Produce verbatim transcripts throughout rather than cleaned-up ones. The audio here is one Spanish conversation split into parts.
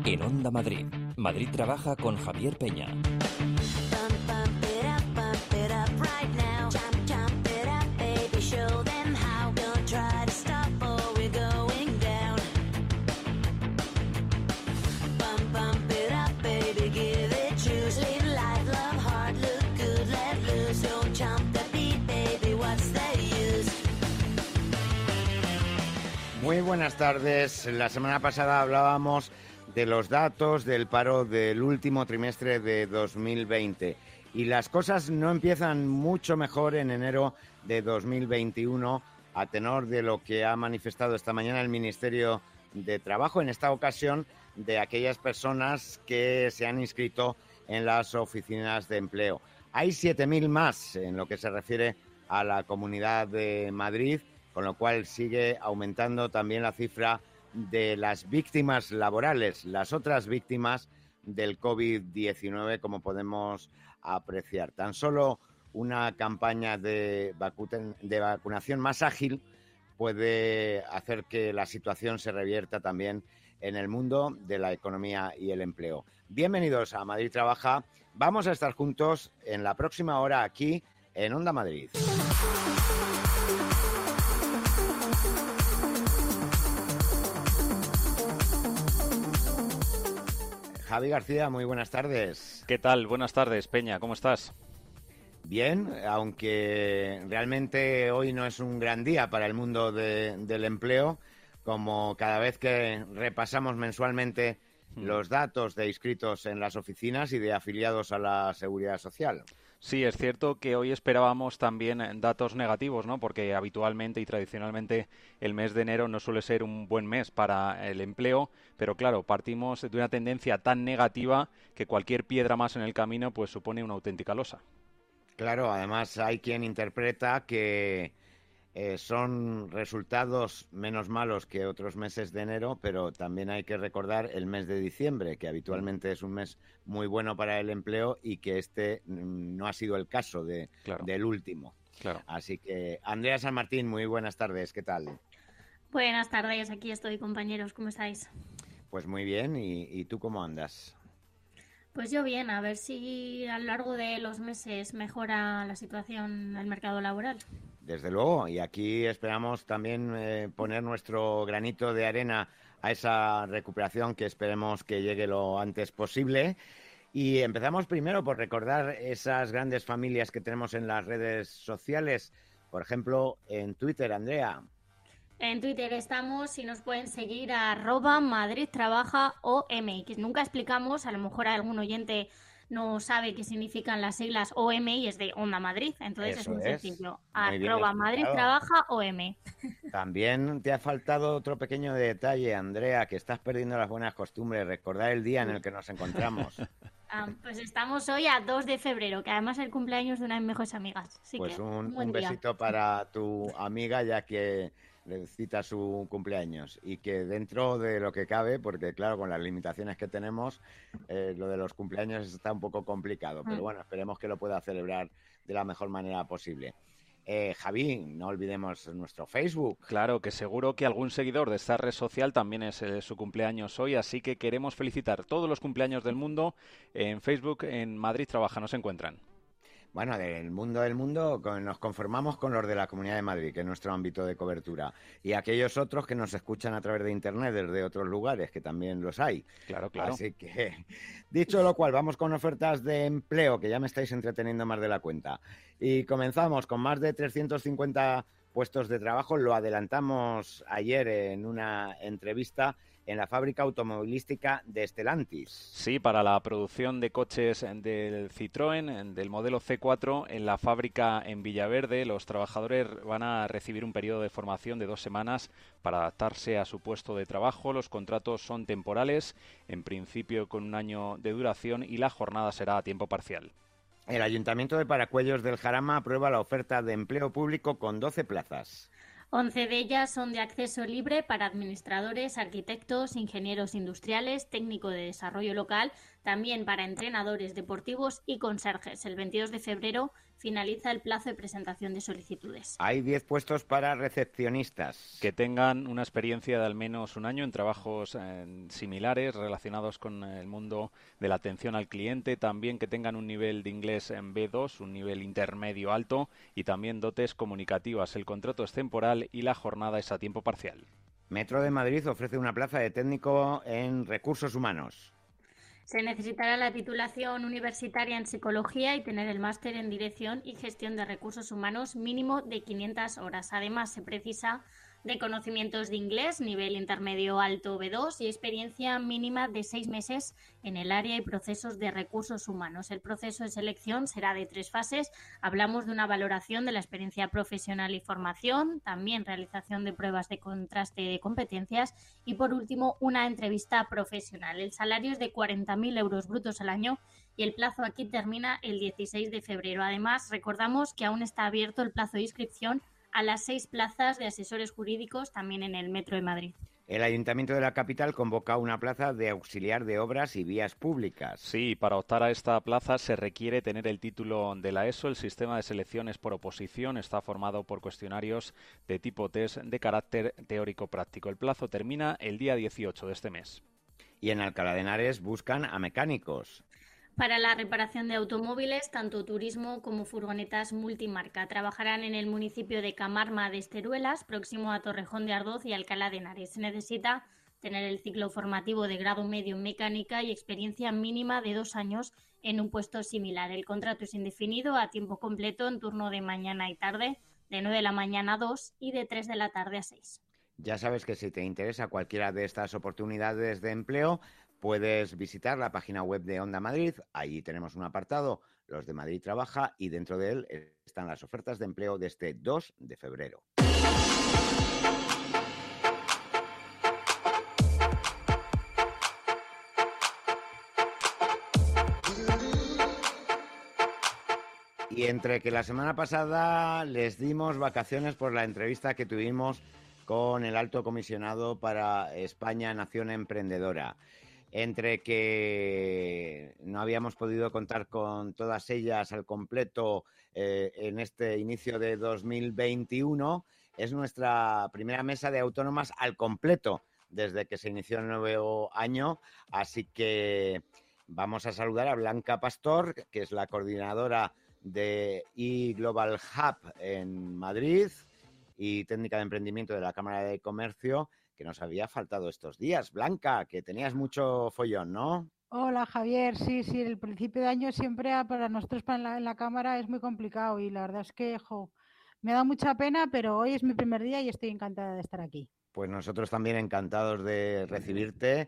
En Onda Madrid, Madrid trabaja con Javier Peña. Muy buenas tardes. La semana pasada hablábamos de los datos del paro del último trimestre de dos mil veinte y las cosas no empiezan mucho mejor en enero de dos mil veintiuno a tenor de lo que ha manifestado esta mañana el Ministerio de Trabajo, en esta ocasión de aquellas personas que se han inscrito en las oficinas de empleo. Hay siete mil más en lo que se refiere a la Comunidad de Madrid, con lo cual sigue aumentando también la cifra de las víctimas laborales, las otras víctimas del COVID diecinueve, como podemos apreciar. Tan solo una campaña de, vacu- de vacunación más ágil puede hacer que la situación se revierta también en el mundo de la economía y el empleo. Bienvenidos a Madrid Trabaja. Vamos a estar juntos en la próxima hora aquí en Onda Madrid. Javi García, muy buenas tardes. ¿Qué tal? Buenas tardes, Peña, ¿cómo estás? Bien, aunque realmente hoy no es un gran día para el mundo de, del empleo, como cada vez que repasamos mensualmente mm. los datos de inscritos en las oficinas y de afiliados a la Seguridad Social. Sí, es cierto que hoy esperábamos también datos negativos, ¿no? Porque habitualmente y tradicionalmente el mes de enero no suele ser un buen mes para el empleo, pero claro, partimos de una tendencia tan negativa que cualquier piedra más en el camino pues supone una auténtica losa. Claro, además hay quien interpreta que eh, son resultados menos malos que otros meses de enero, pero también hay que recordar el mes de diciembre, que habitualmente es un mes muy bueno para el empleo y que este mm, no ha sido el caso de, claro. del último. Claro. Así que, Andrea San Martín, muy buenas tardes, ¿qué tal? Buenas tardes, aquí estoy, compañeros, ¿cómo estáis? Pues muy bien, ¿y, y tú cómo andas? Pues yo bien, a ver si a lo largo de los meses mejora la situación del mercado laboral. Desde luego, y aquí esperamos también eh, poner nuestro granito de arena a esa recuperación que esperemos que llegue lo antes posible. Y empezamos primero por recordar esas grandes familias que tenemos en las redes sociales, por ejemplo, en Twitter, Andrea. En Twitter estamos y nos pueden seguir a arroba Madrid Trabaja O M, que nunca explicamos, a lo mejor algún oyente no sabe qué significan las siglas O M y es de Onda Madrid, entonces Eso es muy es. sencillo, Muy arroba Madrid Trabaja O M. También te ha faltado otro pequeño detalle, Andrea, que estás perdiendo las buenas costumbres, recordar el día en el que nos encontramos. Ah, pues estamos hoy a dos de febrero, que además es el cumpleaños de una de mis mejores amigas. Así pues que, un, un, un besito para tu amiga, ya que le cita su cumpleaños y que dentro de lo que cabe, porque claro, con las limitaciones que tenemos, eh, lo de los cumpleaños está un poco complicado, pero bueno, esperemos que lo pueda celebrar de la mejor manera posible. Eh, Javi, no olvidemos nuestro Facebook. Claro, que seguro que algún seguidor de esta red social también es eh, su cumpleaños hoy, así que queremos felicitar todos los cumpleaños del mundo. En Facebook, en Madrid Trabaja, nos encuentran. Bueno, del mundo del mundo con, nos conformamos con los de la Comunidad de Madrid, que es nuestro ámbito de cobertura, y aquellos otros que nos escuchan a través de Internet desde otros lugares, que también los hay. Claro, claro. Así que, dicho lo cual, vamos con ofertas de empleo, que ya me estáis entreteniendo más de la cuenta. Y comenzamos con más de trescientos cincuenta puestos de trabajo. Lo adelantamos ayer en una entrevista en la fábrica automovilística de Stellantis. Sí, para la producción de coches del Citroën, del modelo C cuatro, en la fábrica en Villaverde, los trabajadores van a recibir un periodo de formación de dos semanas para adaptarse a su puesto de trabajo. Los contratos son temporales, en principio con un año de duración, y la jornada será a tiempo parcial. El Ayuntamiento de Paracuellos del Jarama aprueba la oferta de empleo público con doce plazas. once de ellas son de acceso libre para administradores, arquitectos, ingenieros industriales, técnico de desarrollo local, también para entrenadores deportivos y conserjes. El veintidós de febrero finaliza el plazo de presentación de solicitudes. Hay diez puestos para recepcionistas. Que tengan una experiencia de al menos un año en trabajos eh, similares relacionados con el mundo de la atención al cliente, también que tengan un nivel de inglés en B dos, un nivel intermedio alto y también dotes comunicativas. El contrato es temporal y la jornada es a tiempo parcial. Metro de Madrid ofrece una plaza de técnico en recursos humanos. Se necesitará la titulación universitaria en psicología y tener el máster en dirección y gestión de recursos humanos mínimo de quinientas horas. Además, se precisa de conocimientos de inglés, nivel intermedio alto B dos y experiencia mínima de seis meses en el área y procesos de recursos humanos. El proceso de selección será de tres fases. Hablamos de una valoración de la experiencia profesional y formación, también realización de pruebas de contraste de competencias y, por último, una entrevista profesional. El salario es de cuarenta mil euros brutos al año y el plazo aquí termina el dieciséis de febrero. Además, recordamos que aún está abierto el plazo de inscripción a las seis plazas de asesores jurídicos también en el Metro de Madrid. El Ayuntamiento de la capital convoca una plaza de auxiliar de obras y vías públicas. Sí, para optar a esta plaza se requiere tener el título de la ESO. El sistema de selecciones por oposición está formado por cuestionarios de tipo test de carácter teórico-práctico. El plazo termina el día dieciocho de este mes. Y en Alcalá de Henares buscan a mecánicos. Para la reparación de automóviles, tanto turismo como furgonetas multimarca. Trabajarán en el municipio de Camarma de Esteruelas, próximo a Torrejón de Ardoz y Alcalá de Henares. Se necesita tener el ciclo formativo de grado medio en mecánica y experiencia mínima de dos años en un puesto similar. El contrato es indefinido a tiempo completo en turno de mañana y tarde, de nueve de la mañana a dos y de tres de la tarde a seis. Ya sabes que si te interesa cualquiera de estas oportunidades de empleo, puedes visitar la página web de Onda Madrid. Allí tenemos un apartado, Los de Madrid Trabaja, y dentro de él están las ofertas de empleo de este dos de febrero. Y entre que la semana pasada les dimos vacaciones por la entrevista que tuvimos con el alto comisionado para España Nación Emprendedora, entre que no habíamos podido contar con todas ellas al completo eh, en este inicio de dos mil veintiuno, es nuestra primera mesa de autónomas al completo desde que se inició el nuevo año, así que vamos a saludar a Blanca Pastor, que es la coordinadora de eGlobal Hub en Madrid y técnica de emprendimiento de la Cámara de Comercio, que nos había faltado estos días. Blanca, que tenías mucho follón, ¿no? Hola Javier, sí, sí, el principio de año siempre para nosotros para en, la, en la Cámara es muy complicado y la verdad es que jo, me da mucha pena, pero hoy es mi primer día y estoy encantada de estar aquí. Pues nosotros también encantados de recibirte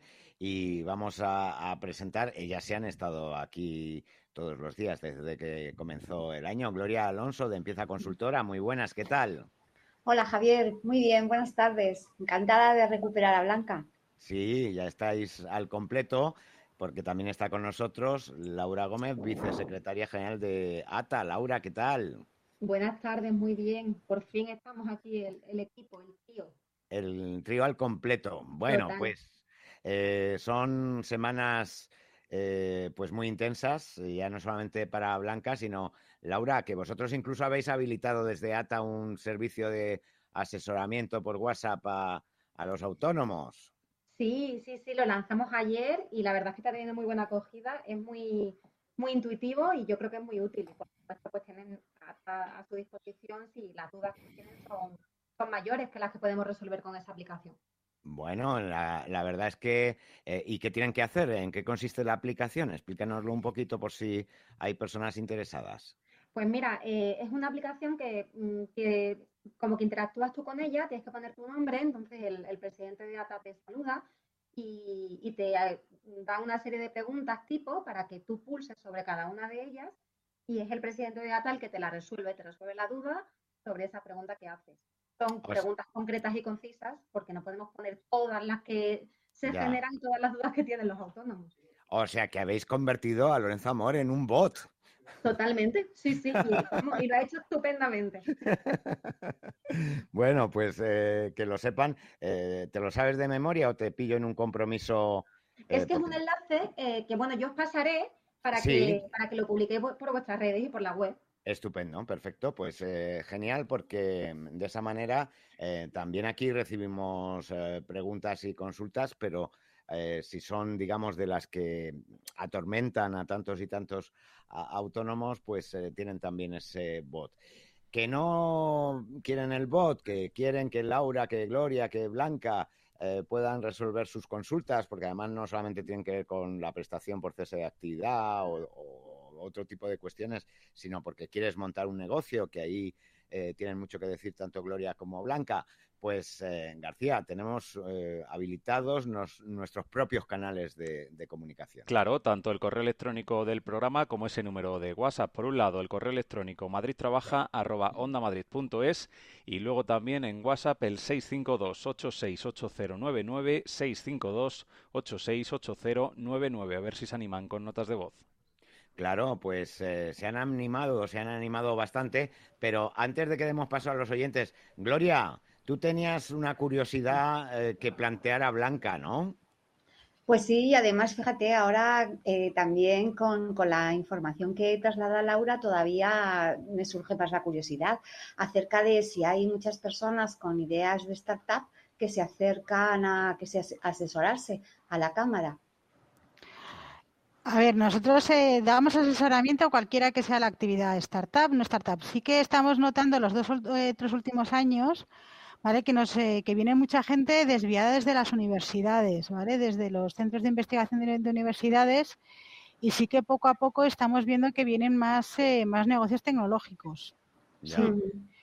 y vamos a, a presentar, ellas se han estado aquí todos los días desde que comenzó el año. Gloria Alonso de Empieza Consultora, muy buenas, ¿qué tal? Hola Javier, muy bien, buenas tardes. Encantada de recuperar a Blanca. Sí, ya estáis al completo, porque también está con nosotros Laura Gómez, vicesecretaria general de A T A. Laura, ¿qué tal? Buenas tardes, muy bien. Por fin estamos aquí, el, el equipo, el trío. El trío al completo. Bueno, Total. pues eh, son semanas eh, pues muy intensas, ya no solamente para Blanca, sino Laura, que vosotros incluso habéis habilitado desde A T A un servicio de asesoramiento por WhatsApp a, a los autónomos. Sí, sí, sí, lo lanzamos ayer y la verdad es que está teniendo muy buena acogida, es muy, muy intuitivo y yo creo que es muy útil. Por supuesto, pues tienen a, a su disposición si las dudas que tienen son, son mayores que las que podemos resolver con esa aplicación. Bueno, la, la verdad es que... Eh, ¿y qué tienen que hacer? ¿En qué consiste la aplicación? Explícanoslo un poquito por si hay personas interesadas. Pues mira, eh, es una aplicación que, que como que interactúas tú con ella, tienes que poner tu nombre, entonces el, el presidente de A T A te saluda y, y te da una serie de preguntas tipo para que tú pulses sobre cada una de ellas y es el presidente de A T A el que te la resuelve, te resuelve la duda sobre esa pregunta que haces. Son Pues, preguntas concretas y concisas porque no podemos poner todas las que se ya. generan, todas las dudas que tienen los autónomos. O sea, que habéis convertido a Lorenzo Amor en un bot. Totalmente, sí, sí, y, y lo ha hecho estupendamente. Bueno, pues eh, que lo sepan. Eh, ¿te lo sabes de memoria o te pillo en un compromiso? eh, Es que es un porque- enlace eh, que, bueno, yo os pasaré para, Sí. que, para que lo publiquéis por, por vuestras redes y por la web. Estupendo, perfecto. Pues eh, genial, porque de esa manera eh, también aquí recibimos eh, preguntas y consultas, pero eh, si son, digamos, de las que atormentan a tantos y tantos a, autónomos, pues eh, tienen también ese bot. Que no quieren el bot, que quieren que Laura, que Gloria, que Blanca eh, puedan resolver sus consultas, porque además no solamente tienen que ver con la prestación por cese de actividad o, o otro tipo de cuestiones, sino porque quieres montar un negocio, que ahí eh, tienen mucho que decir tanto Gloria como Blanca. Pues eh, García, tenemos eh, habilitados nos, nuestros propios canales de, de comunicación. Claro, tanto el correo electrónico del programa como ese número de WhatsApp. Por un lado, el correo electrónico madridtrabaja arroba ondamadrid punto es y luego también en WhatsApp el seis cinco dos, ocho seis ocho cero nueve nueve, seis cinco dos, ocho seis ocho cero nueve nueve. A ver si se animan con notas de voz. Claro, pues eh, se han animado, se han animado bastante, pero antes de que demos paso a los oyentes, Gloria, tú tenías una curiosidad eh, que plantear a Blanca, ¿no? Pues sí, y además, fíjate, ahora eh, también con, con la información que traslada Laura, todavía me surge más la curiosidad acerca de si hay muchas personas con ideas de startup que se acercan a que se as- asesorarse a la cámara. A ver, nosotros eh, damos asesoramiento a cualquiera que sea la actividad startup, no startup. Sí que estamos notando los dos eh, tres últimos años, ¿vale? Que nos eh, que viene mucha gente desviada desde las universidades, ¿vale? Desde los centros de investigación de, de universidades, y sí que poco a poco estamos viendo que vienen más eh, más negocios tecnológicos. Ya. Sí.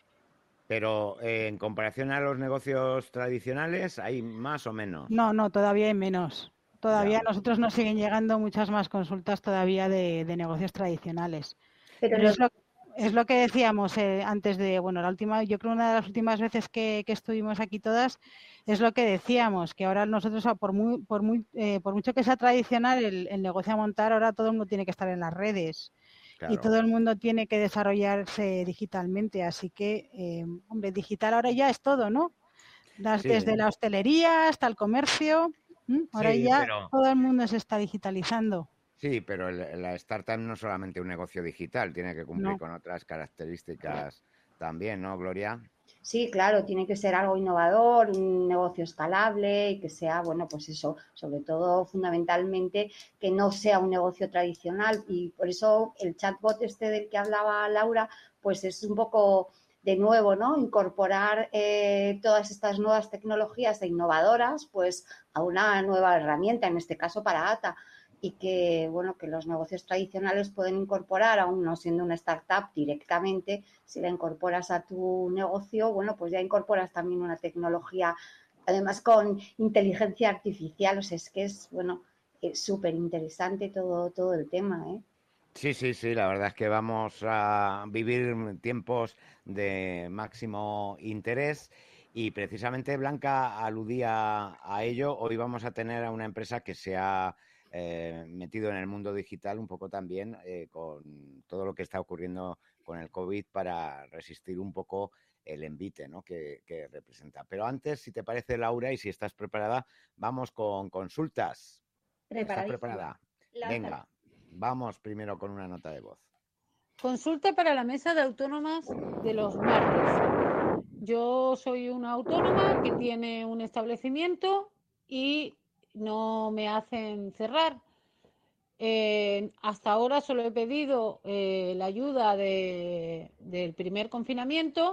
Pero eh, en comparación a los negocios tradicionales, ¿hay más o menos? No, no, todavía hay menos. Todavía Ya. a nosotros nos siguen llegando muchas más consultas todavía de, de negocios tradicionales. Pero Pero los, es lo, es lo que decíamos eh, antes de, bueno, la última, yo creo una de las últimas veces que, que estuvimos aquí todas, es lo que decíamos, que ahora nosotros, ah, por muy, por muy, eh, por mucho que sea tradicional el, el negocio a montar, ahora todo el mundo tiene que estar en las redes. Claro. Y todo el mundo tiene que desarrollarse digitalmente. Así que, eh, hombre, digital ahora ya es todo, ¿no? Das, Sí. Desde la hostelería hasta el comercio. ¿m? Ahora Sí, ya pero... todo el mundo se está digitalizando. Sí, pero el- la startup no es solamente un negocio digital, tiene que cumplir No. con otras características también, ¿no, Gloria? Sí, claro, tiene que ser algo innovador, un negocio escalable y que sea, bueno, pues eso, sobre todo fundamentalmente que no sea un negocio tradicional, y por eso el chatbot este del que hablaba Laura, pues es un poco de nuevo, ¿no? Incorporar eh, todas estas nuevas tecnologías e innovadoras, pues a una nueva herramienta, en este caso para ATA. Y que, bueno, que los negocios tradicionales pueden incorporar, aún no siendo una startup directamente, si la incorporas a tu negocio, bueno, pues ya incorporas también una tecnología, además con inteligencia artificial. O sea, es que es, bueno, es súper interesante todo, todo el tema, ¿eh? Sí, sí, sí, la verdad es que vamos a vivir tiempos de máximo interés y precisamente Blanca aludía a ello. Hoy vamos a tener a una empresa que se ha eh, metido en el mundo digital un poco también eh, con todo lo que está ocurriendo con el COVID para resistir un poco el envite, ¿no? que, que representa. Pero antes, si te parece, Laura, y si estás preparada, vamos con consultas. ¿Estás preparada? Venga. Vamos primero con una nota de voz. Consulta para la mesa de autónomas de los martes. Yo soy una autónoma que tiene un establecimiento y no me hacen cerrar. Eh, hasta ahora solo he pedido eh, la ayuda de, del primer confinamiento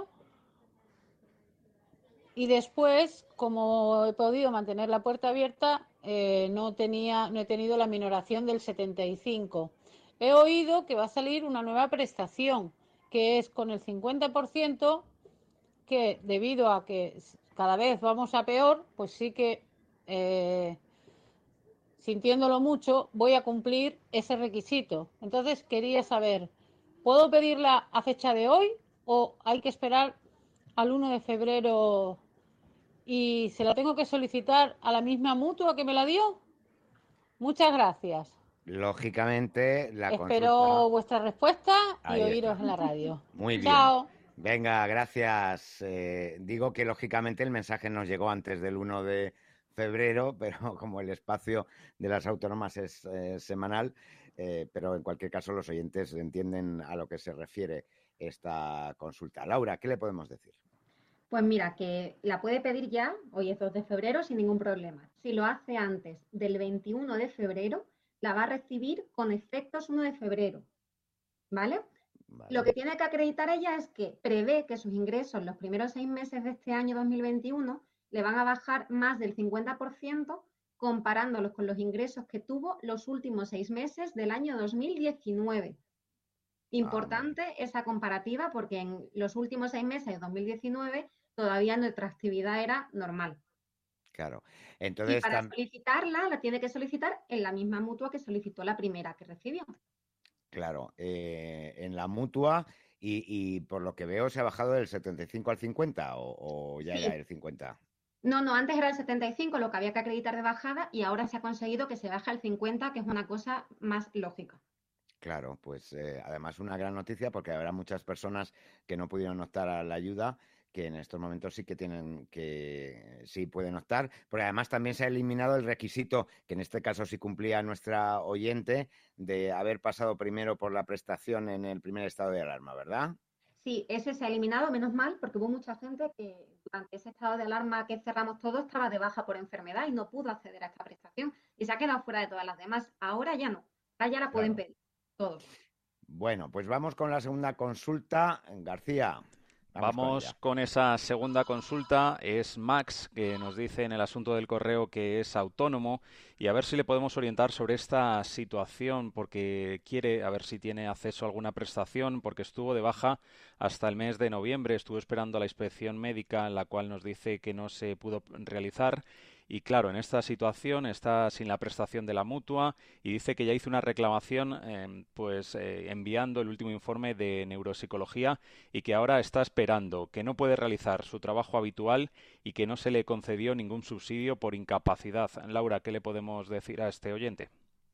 y después, como he podido mantener la puerta abierta, eh, no tenía, no he tenido la minoración del setenta y cinco. He oído que va a salir una nueva prestación, que es con el cincuenta por ciento, que debido a que cada vez vamos a peor, pues sí que, eh, sintiéndolo mucho, voy a cumplir ese requisito. Entonces quería saber, ¿puedo pedirla a fecha de hoy o hay que esperar al uno de febrero y se la tengo que solicitar a la misma mutua que me la dio? Muchas gracias. Lógicamente, la Espero consulta... vuestra respuesta y Ahí oíros está. en la radio. Muy bien. Chao. Venga, gracias. Eh, digo que lógicamente el mensaje nos llegó antes del uno de febrero, pero como el espacio de las autónomas es eh, semanal, eh, pero en cualquier caso los oyentes entienden a lo que se refiere esta consulta. Laura, ¿qué le podemos decir? Pues mira, que la puede pedir ya, hoy es dos de febrero, sin ningún problema. Si lo hace antes del veintiuno de febrero, la va a recibir con efectos uno de febrero, ¿vale? Vale. Lo que tiene que acreditar ella es que prevé que sus ingresos los primeros seis meses de este año dos mil veintiuno le van a bajar más del cincuenta por ciento comparándolos con los ingresos que tuvo los últimos seis meses del año dos mil diecinueve. Importante Ah, esa comparativa porque en los últimos seis meses de dos mil diecinueve todavía nuestra actividad era normal. claro. Y Entonces, para tam- solicitarla, la tiene que solicitar en la misma mutua que solicitó la primera que recibió. claro, eh, en la mutua y, y por lo que veo se ha bajado del setenta y cinco al cincuenta o, o ya era Sí, el cincuenta. no, no, antes era el setenta y cinco lo que había que acreditar de bajada y ahora se ha conseguido que se baje al cincuenta, que es una cosa más lógica. Claro, pues eh, además una gran noticia porque habrá muchas personas que no pudieron optar a la ayuda que en estos momentos sí que tienen que sí pueden optar, porque además también se ha eliminado el requisito, que en este caso sí cumplía nuestra oyente, de haber pasado primero por la prestación en el primer estado de alarma, ¿verdad? Sí, ese se ha eliminado, menos mal, porque hubo mucha gente que durante ese estado de alarma que cerramos todo estaba de baja por enfermedad y no pudo acceder a esta prestación y se ha quedado fuera de todas las demás. Ahora ya no, ahora ya la pueden Claro. pedir todos. Bueno, pues vamos con la segunda consulta. García, vamos con Vamos ella. con esa segunda consulta. Es Max, que nos dice en el asunto del correo que es autónomo y a ver si le podemos orientar sobre esta situación porque quiere a ver si tiene acceso a alguna prestación porque estuvo de baja hasta el mes de noviembre. Estuvo esperando la inspección médica en la cual nos dice que no se pudo realizar. Y claro, en esta situación está sin la prestación de la mutua y dice que ya hizo una reclamación eh, pues eh, enviando el último informe de neuropsicología y que ahora está esperando, que no puede realizar su trabajo habitual y que no se le concedió ningún subsidio por incapacidad. Laura, ¿qué le podemos decir a este oyente?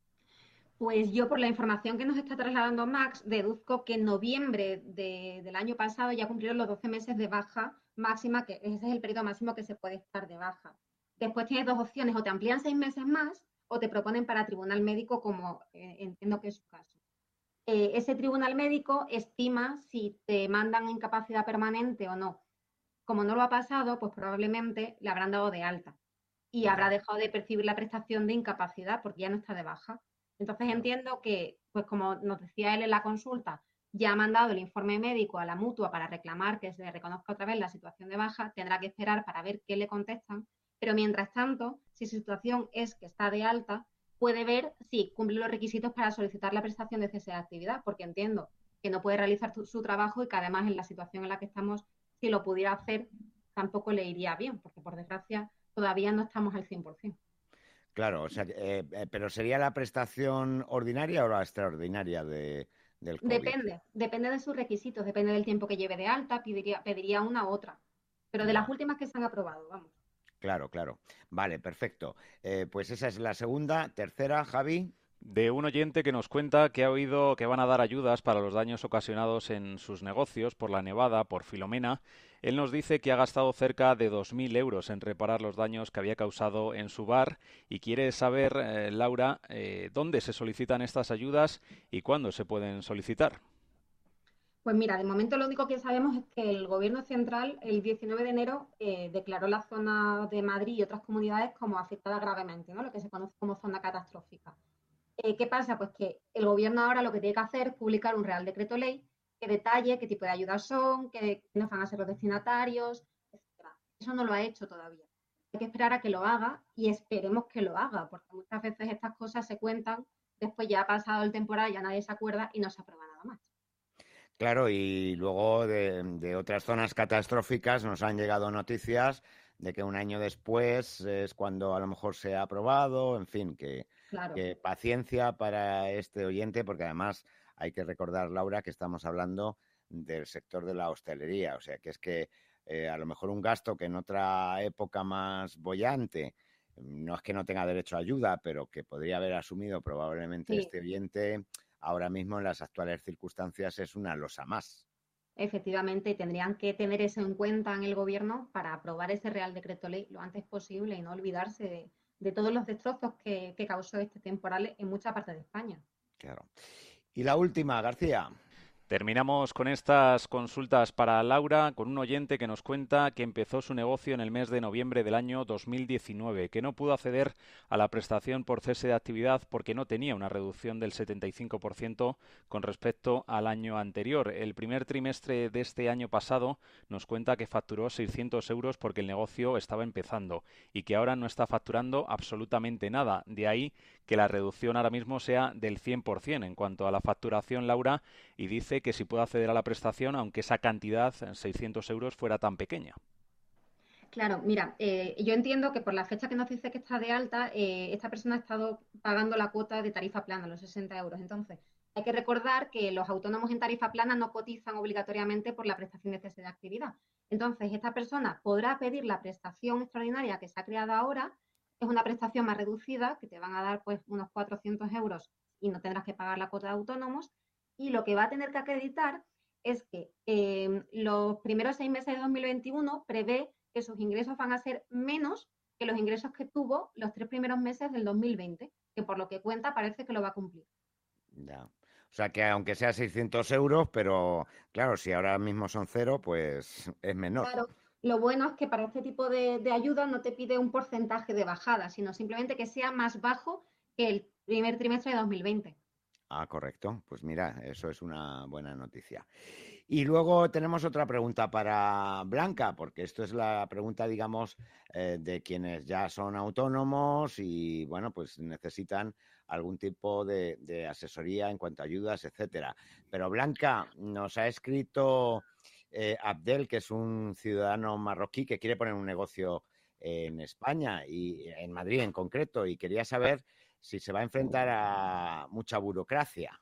Pues yo, por la información que nos está trasladando Max, deduzco que en noviembre de, del año pasado ya cumplieron los doce meses de baja máxima, que ese es el periodo máximo que se puede estar de baja. Después tienes dos opciones, o te amplían seis meses más o te proponen para tribunal médico, como eh, entiendo que es su caso. Eh, ese tribunal médico estima si te mandan incapacidad permanente o no. Como no lo ha pasado, pues probablemente le habrán dado de alta y habrá Ya, dejado de percibir la prestación de incapacidad porque ya no está de baja. Entonces claro. entiendo que, pues como nos decía él en la consulta, ya ha mandado el informe médico a la mutua para reclamar que se reconozca otra vez la situación de baja, tendrá que esperar para ver qué le contestan, pero mientras tanto, si su situación es que está de alta, puede ver si cumple los requisitos para solicitar la prestación de cese de actividad, porque entiendo que no puede realizar tu, su trabajo y que además en la situación en la que estamos, si lo pudiera hacer, tampoco le iría bien, porque por desgracia todavía no estamos al cien por ciento. Claro, o sea, eh, eh, pero ¿sería la prestación ordinaria o la extraordinaria de, del COVID? Depende, depende de sus requisitos, depende del tiempo que lleve de alta, pediría, pediría una u otra. Pero de las Ya, últimas que se han aprobado, vamos. claro, claro. Vale, perfecto. Eh, pues esa es la segunda. Tercera, Javi. De un oyente que nos cuenta que ha oído que van a dar ayudas para los daños ocasionados en sus negocios por la nevada, por Filomena. Él nos dice que ha gastado cerca de dos mil euros en reparar los daños que había causado en su bar y quiere saber, eh, Laura, eh, dónde se solicitan estas ayudas y cuándo se pueden solicitar. Pues mira, de momento lo único que sabemos es que el Gobierno central el diecinueve de enero eh, declaró la zona de Madrid y otras comunidades como afectada gravemente, ¿no? Lo que se conoce como zona catastrófica. Eh, ¿Qué pasa? Pues que el Gobierno ahora lo que tiene que hacer es publicar un Real Decreto Ley que detalle qué tipo de ayudas son, qué, quiénes van a ser los destinatarios, etcétera. Eso no lo ha hecho todavía. Hay que esperar a que lo haga y esperemos que lo haga, porque muchas veces estas cosas se cuentan, después ya ha pasado el temporal, ya nadie se acuerda y no se aprueba nada más. Claro, y luego de, de otras zonas catastróficas nos han llegado noticias de que un año después es cuando a lo mejor se ha aprobado, en fin, que, Claro. que paciencia para este oyente, porque además hay que recordar, Laura, que estamos hablando del sector de la hostelería, o sea, que es que eh, a lo mejor un gasto que en otra época más boyante no es que no tenga derecho a ayuda, pero que podría haber asumido probablemente Sí, este oyente ahora mismo en las actuales circunstancias es una losa más. efectivamente tendrían que tener eso en cuenta en el gobierno para aprobar ese Real Decreto Ley lo antes posible y no olvidarse de, de todos los destrozos que, que causó este temporal en mucha parte de España. Claro. Y la última, García. Terminamos con estas consultas para Laura, con un oyente que nos cuenta que empezó su negocio en el mes de noviembre del año dos mil diecinueve, que no pudo acceder a la prestación por cese de actividad porque no tenía una reducción del setenta y cinco por ciento con respecto al año anterior. El primer trimestre de este año pasado nos cuenta que facturó seiscientos euros porque el negocio estaba empezando y que ahora no está facturando absolutamente nada. De ahí que la reducción ahora mismo sea del cien por ciento en cuanto a la facturación, Laura, y dice que si puede acceder a la prestación, aunque esa cantidad, seiscientos euros, fuera tan pequeña. Claro, mira, eh, yo entiendo que por la fecha que nos dice que está de alta, eh, esta persona ha estado pagando la cuota de tarifa plana, los sesenta euros. Entonces, hay que recordar que los autónomos en tarifa plana no cotizan obligatoriamente por la prestación de cese de actividad. Entonces, esta persona podrá pedir la prestación extraordinaria que se ha creado ahora. Es una prestación más reducida, que te van a dar pues unos cuatrocientos euros y no tendrás que pagar la cuota de autónomos. Y lo que va a tener que acreditar es que eh, los primeros seis meses de dos mil veintiuno prevé que sus ingresos van a ser menos que los ingresos que tuvo los tres primeros meses del dos mil veinte, que por lo que cuenta parece que lo va a cumplir. Ya. O sea que aunque sea seiscientos euros, pero claro, si ahora mismo son cero, pues es menor. Claro, lo bueno es que para este tipo de, de ayuda no te pide un porcentaje de bajada, sino simplemente que sea más bajo que el primer trimestre de dos mil veinte. Ah, correcto. Pues mira, eso es una buena noticia. Y luego tenemos otra pregunta para Blanca, porque esto es la pregunta, digamos, eh, de quienes ya son autónomos y, bueno, pues necesitan algún tipo de, de asesoría en cuanto a ayudas, etcétera. Pero Blanca, nos ha escrito eh, Abdel, que es un ciudadano marroquí que quiere poner un negocio en España y en Madrid en concreto, y quería saber si se va a enfrentar a mucha burocracia.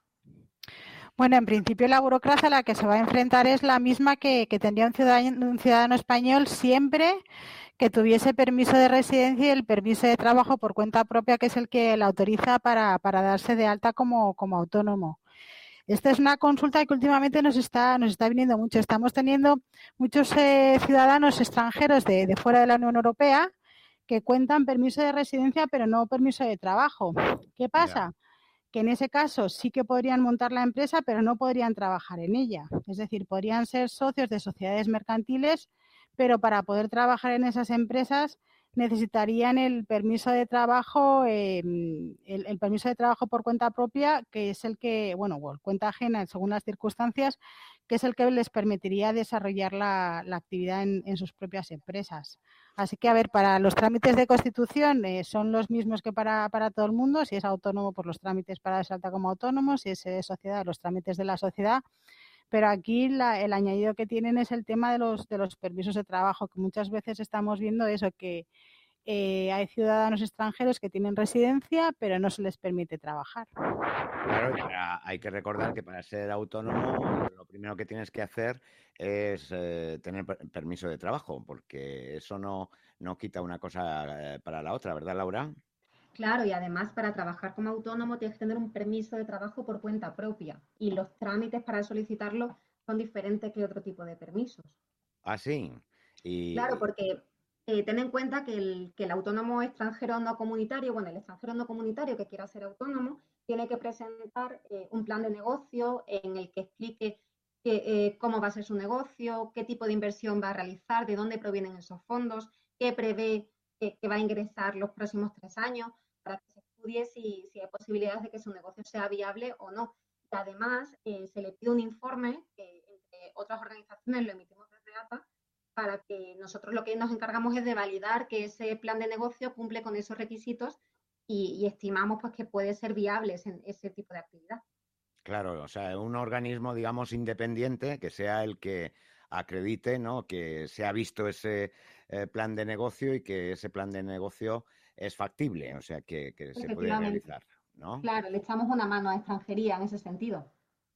Bueno, en principio la burocracia a la que se va a enfrentar es la misma que, que tendría un ciudadano, un ciudadano español siempre que tuviese permiso de residencia y el permiso de trabajo por cuenta propia, que es el que la autoriza para, para darse de alta como, como autónomo. Esta es una consulta que últimamente nos está, nos está viniendo mucho. Estamos teniendo muchos eh, ciudadanos extranjeros de, de fuera de la Unión Europea que cuentan permiso de residencia pero no permiso de trabajo. ¿Qué pasa? Yeah. Que en ese caso sí que podrían montar la empresa, pero no podrían trabajar en ella. Es decir, podrían ser socios de sociedades mercantiles, pero para poder trabajar en esas empresas necesitarían el permiso de trabajo, eh, el, el permiso de trabajo por cuenta propia, que es el que, bueno, o cuenta ajena según las circunstancias, que es el que les permitiría desarrollar la, la actividad en, en sus propias empresas. Así que, a ver, para los trámites de constitución eh, son los mismos que para, para todo el mundo. Si es autónomo, por los trámites para darse alta como autónomo. Si es de sociedad, los trámites de la sociedad. Pero aquí la, el añadido que tienen es el tema de los, de los permisos de trabajo, que muchas veces estamos viendo eso, que eh, hay ciudadanos extranjeros que tienen residencia, pero no se les permite trabajar. Claro, y para, hay que recordar que para ser autónomo lo primero que tienes que hacer es eh, tener permiso de trabajo, porque eso no, no quita una cosa para la otra, ¿verdad, Laura? Claro, y además para trabajar como autónomo tienes que tener un permiso de trabajo por cuenta propia y los trámites para solicitarlo son diferentes que otro tipo de permisos. Ah, sí. Y... Claro, porque eh, ten en cuenta que el, que el autónomo extranjero no comunitario, bueno, el extranjero no comunitario que quiera ser autónomo, tiene que presentar eh, un plan de negocio en el que explique que, eh, cómo va a ser su negocio, qué tipo de inversión va a realizar, de dónde provienen esos fondos, qué prevé que, que va a ingresar los próximos tres años, para que se estudie si, si hay posibilidades de que su negocio sea viable o no. Y además, eh, se le pide un informe, que entre otras organizaciones lo emitimos desde A T A, para que nosotros lo que nos encargamos es de validar que ese plan de negocio cumple con esos requisitos y, y estimamos pues que puede ser viable ese, ese tipo de actividad. Claro, o sea, un organismo, digamos, independiente que sea el que acredite, ¿no?, que se ha visto ese eh, plan de negocio y que ese plan de negocio es factible, o sea, que, que se puede realizar, ¿no? Claro, le echamos una mano a extranjería en ese sentido.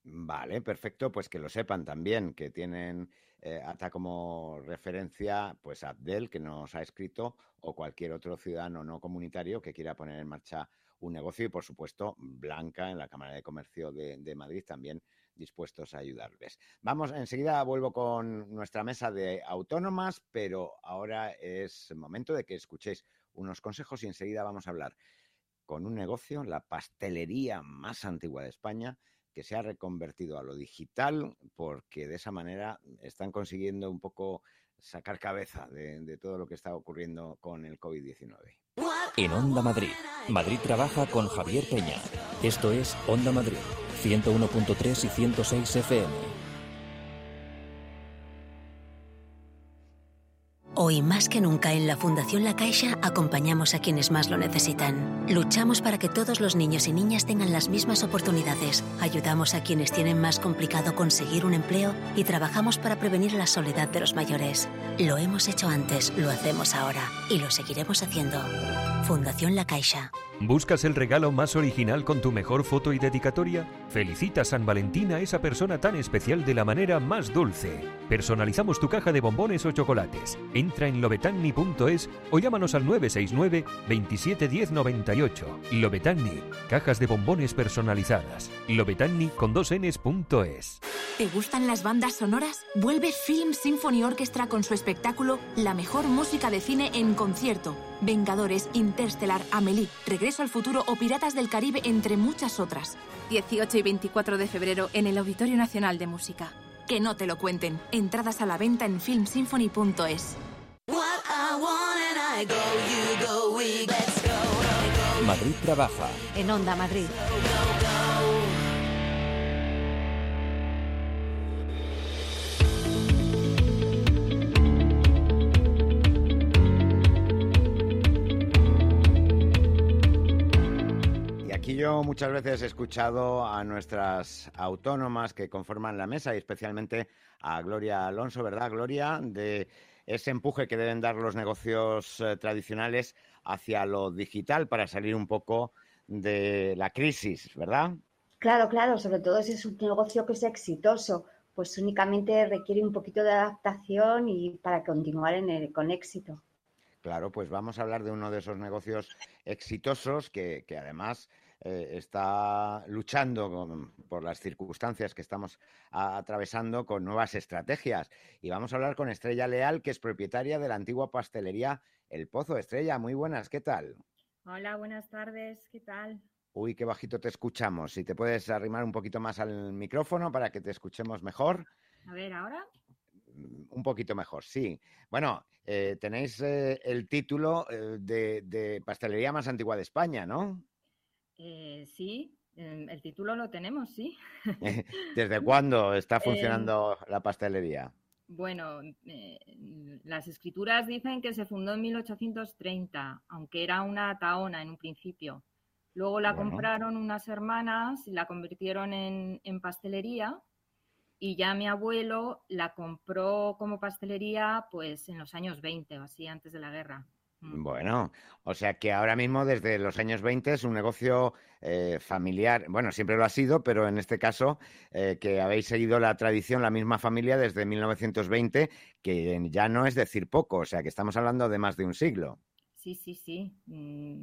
Vale, perfecto, pues que lo sepan también, que tienen eh, hasta como referencia pues Abdel, que nos ha escrito, o cualquier otro ciudadano no comunitario que quiera poner en marcha un negocio y, por supuesto, Blanca en la Cámara de Comercio de, de Madrid también dispuestos a ayudarles. Vamos, enseguida vuelvo con nuestra mesa de autónomas, pero ahora es momento de que escuchéis unos consejos y enseguida vamos a hablar con un negocio, la pastelería más antigua de España, que se ha reconvertido a lo digital porque de esa manera están consiguiendo un poco sacar cabeza de, de todo lo que está ocurriendo con el COVID diecinueve. En Onda Madrid, Madrid trabaja con Javier Peña. Esto es Onda Madrid, ciento uno punto tres y ciento seis F M. Hoy más que nunca en la Fundación La Caixa acompañamos a quienes más lo necesitan. Luchamos para que todos los niños y niñas tengan las mismas oportunidades. Ayudamos a quienes tienen más complicado conseguir un empleo y trabajamos para prevenir la soledad de los mayores. Lo hemos hecho antes, lo hacemos ahora y lo seguiremos haciendo. Fundación La Caixa. ¿Buscas el regalo más original con tu mejor foto y dedicatoria? Felicita San Valentín a esa persona tan especial de la manera más dulce. Personalizamos tu caja de bombones o chocolates. Entra en lobetanni punto es o llámanos al nueve seis nueve, veintisiete diez noventa y ocho. Lobetanni, cajas de bombones personalizadas. Lobetanni con dos enes punto es. ¿Te gustan las bandas sonoras? Vuelve Film Symphony Orchestra con su espectáculo La mejor música de cine en concierto. Vengadores, Interstellar, Amélie, Regreso al futuro o Piratas del Caribe, entre muchas otras. dieciocho y veinticuatro de febrero en el Auditorio Nacional de Música. Que no te lo cuenten. Entradas a la venta en film symphony punto es. Madrid trabaja. En Onda Madrid. Aquí yo muchas veces he escuchado a nuestras autónomas que conforman la mesa y especialmente a Gloria Alonso, ¿verdad, Gloria? De ese empuje que deben dar los negocios eh, tradicionales hacia lo digital para salir un poco de la crisis, ¿verdad? Claro, claro, sobre todo si es un negocio que es exitoso, pues únicamente requiere un poquito de adaptación y para continuar en el, con éxito. Claro, pues vamos a hablar de uno de esos negocios exitosos que, que además eh, está luchando con, por las circunstancias que estamos a, atravesando con nuevas estrategias. Y vamos a hablar con Estrella Leal, que es propietaria de la antigua pastelería El Pozo. Estrella, muy buenas, ¿qué tal? Hola, buenas tardes, ¿qué tal? Uy, qué bajito te escuchamos. Si te puedes arrimar un poquito más al micrófono para que te escuchemos mejor. A ver, ¿ahora? Un poquito mejor, sí. Bueno, eh, tenéis eh, el título eh, de, de pastelería más antigua de España, ¿no? Eh, sí, eh, el título lo tenemos, sí. ¿Desde cuándo está funcionando eh, la pastelería? Bueno, eh, las escrituras dicen que se fundó en mil ochocientos treinta, aunque era una taona en un principio. Luego la bueno. compraron unas hermanas y la convirtieron en, en pastelería. Y ya mi abuelo la compró como pastelería pues en los años veinte o así, antes de la guerra. Bueno, o sea que ahora mismo desde los años veinte es un negocio eh, familiar, bueno, siempre lo ha sido, pero en este caso eh, que habéis seguido la tradición, la misma familia desde mil novecientos veinte, que ya no es decir poco, o sea que estamos hablando de más de un siglo. Sí, sí, sí, mm,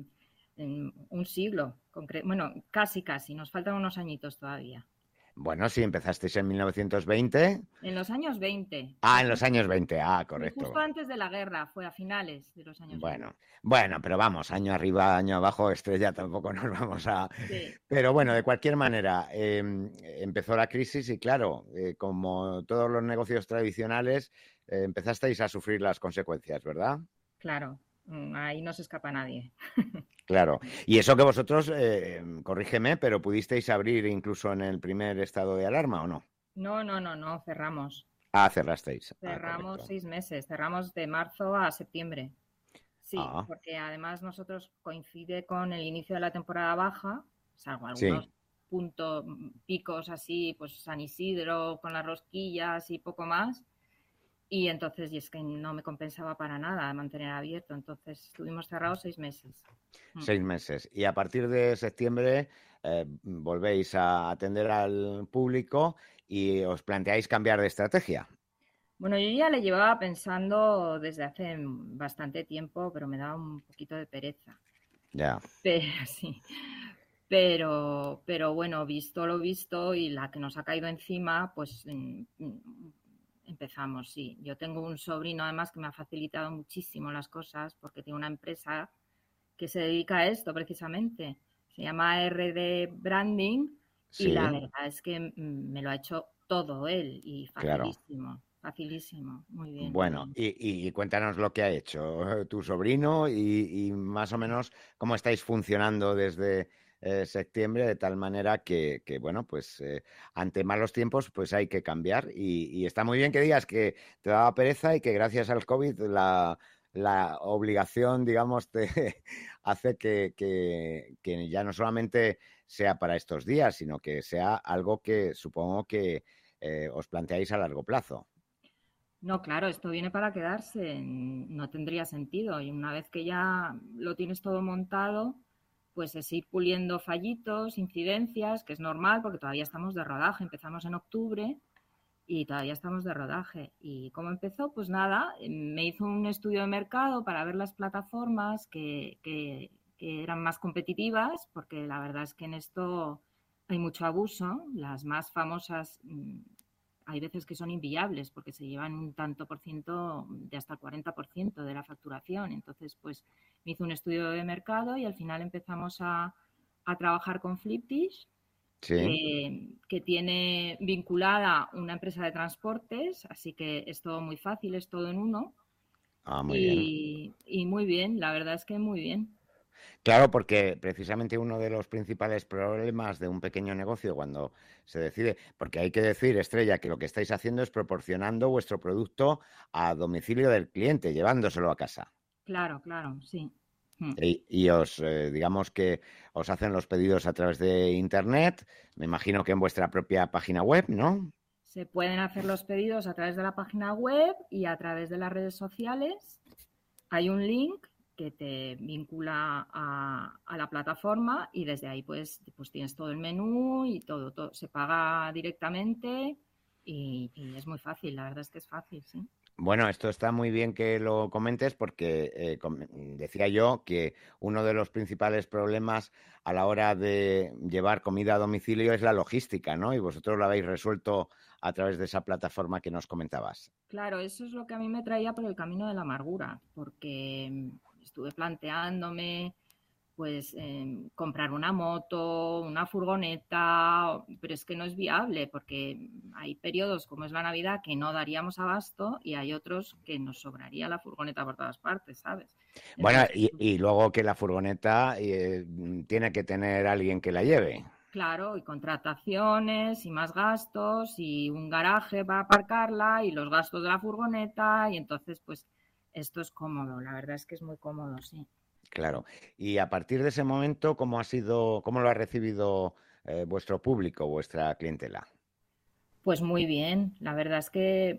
un siglo, bueno, casi, casi, nos faltan unos añitos todavía. Bueno, sí, empezasteis en mil novecientos veinte. En los años veinte. Ah, en los años veinte, ah, correcto. Justo antes de la guerra, fue a finales de los años bueno, veinte. Bueno, pero vamos, año arriba, año abajo, Estrella, tampoco nos vamos a... Sí. Pero bueno, de cualquier manera, eh, empezó la crisis y claro, eh, como todos los negocios tradicionales, eh, empezasteis a sufrir las consecuencias, ¿verdad? Claro, ahí no se escapa nadie. Claro, y eso que vosotros, eh, corrígeme, pero pudisteis abrir incluso en el primer estado de alarma, ¿o no? No, no, no, no, cerramos. Ah, cerrasteis. Cerramos ah, seis meses, cerramos de marzo a septiembre. Sí, ah. porque además nosotros coincide con el inicio de la temporada baja, salvo algunos sí. puntos, picos así, pues San Isidro con las rosquillas y poco más. y entonces, y es que no me compensaba para nada mantener abierto, entonces estuvimos cerrados seis meses. Seis meses. Y a partir de septiembre eh, volvéis a atender al público y os planteáis cambiar de estrategia. Bueno, yo ya le llevaba pensando desde hace bastante tiempo, pero me daba un poquito de pereza. Ya. Pero sí. Pero, pero bueno, visto lo visto y la que nos ha caído encima, pues en, empezamos, sí. Yo tengo un sobrino además que me ha facilitado muchísimo las cosas porque tiene una empresa que se dedica a esto precisamente. Se llama R D Branding Sí. y la verdad es que me lo ha hecho todo él y facilísimo. Claro. Facilísimo, muy bien. Bueno, muy bien. Y, y cuéntanos lo que ha hecho tu sobrino y, y más o menos cómo estáis funcionando desde eh, septiembre, de tal manera que, que bueno, pues eh, ante malos tiempos pues hay que cambiar y, y está muy bien que digas que te daba pereza y que gracias al COVID la, la obligación, digamos, te hace que, que, que ya no solamente sea para estos días, sino que sea algo que supongo que eh, os planteáis a largo plazo. No, claro, esto viene para quedarse, no tendría sentido. Y una vez que ya lo tienes todo montado, pues es ir puliendo fallitos, incidencias, que es normal porque todavía estamos de rodaje. Empezamos en octubre y todavía estamos de rodaje. ¿Y cómo empezó? Pues nada, me hizo un estudio de mercado para ver las plataformas que, que, que eran más competitivas, porque la verdad es que en esto hay mucho abuso. Las más famosas hay veces que son inviables porque se llevan un tanto por ciento de hasta el cuarenta por ciento de la facturación. Entonces, pues me hizo un estudio de mercado y al final empezamos a, a trabajar con Flipdish, sí. que, que tiene vinculada una empresa de transportes, así que es todo muy fácil, es todo en uno. Ah, muy y, bien. y muy bien, la verdad es que muy bien. Claro, porque precisamente uno de los principales problemas de un pequeño negocio cuando se decide, porque hay que decir, Estrella, que lo que estáis haciendo es proporcionando vuestro producto a domicilio del cliente, llevándoselo a casa. Claro, claro, sí. Y, y os, eh, digamos que os hacen los pedidos a través de Internet, me imagino que en vuestra propia página web, ¿no? Se pueden hacer los pedidos a través de la página web y a través de las redes sociales. Hay un link que te vincula a, a la plataforma y desde ahí pues, pues tienes todo el menú y todo, todo se paga directamente y, y es muy fácil, la verdad es que es fácil, sí. Bueno, esto está muy bien que lo comentes porque eh, decía yo que uno de los principales problemas a la hora de llevar comida a domicilio es la logística, ¿no? Y vosotros lo habéis resuelto a través de esa plataforma que nos comentabas. Claro, eso es lo que a mí me traía por el camino de la amargura, porque estuve planteándome pues eh, comprar una moto, una furgoneta, pero es que no es viable porque hay periodos como es la Navidad que no daríamos abasto y hay otros que nos sobraría la furgoneta por todas partes, ¿sabes? Entonces, bueno, y, y luego que la furgoneta eh, tiene que tener alguien que la lleve. Claro, y contrataciones y más gastos y un garaje para aparcarla y los gastos de la furgoneta y entonces pues esto es cómodo, la verdad es que es muy cómodo, sí. Claro. Y a partir de ese momento, ¿cómo ha sido, cómo lo ha recibido eh, vuestro público, vuestra clientela? Pues muy bien. La verdad es que,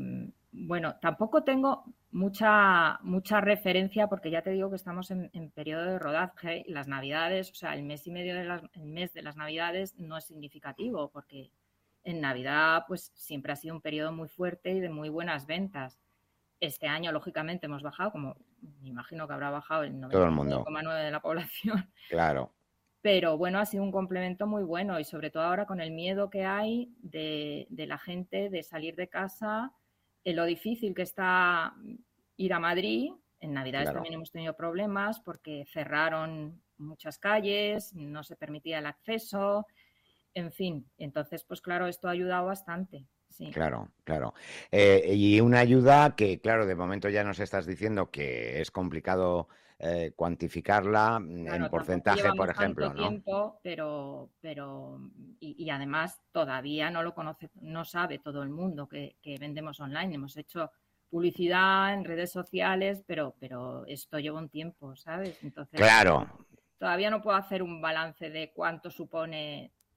bueno, tampoco tengo mucha mucha referencia porque ya te digo que estamos en, en periodo de rodaje y las Navidades, o sea, el mes y medio de las, el mes de las Navidades no es significativo porque en Navidad pues siempre ha sido un periodo muy fuerte y de muy buenas ventas. Este año, lógicamente, hemos bajado, como me imagino que habrá bajado el noventa y nueve coma nueve de la población. Claro. Pero bueno, ha sido un complemento muy bueno y sobre todo ahora con el miedo que hay de, de la gente de salir de casa, en lo difícil que está ir a Madrid. En Navidades claro. También hemos tenido problemas porque cerraron muchas calles, no se permitía el acceso, en fin. Entonces, pues claro, esto ha ayudado bastante. Sí. Claro, claro. Eh, y una ayuda que, claro, de momento ya nos estás diciendo que es complicado eh, cuantificarla claro, en porcentaje, por ejemplo, tanto ¿no? Tiempo, pero, pero y, y además todavía no lo conoce, no sabe todo el mundo que, que vendemos online. Hemos hecho publicidad en redes sociales, pero, pero esto lleva un tiempo, ¿sabes? Entonces, claro. Todavía no puedo hacer un balance de cuánto supone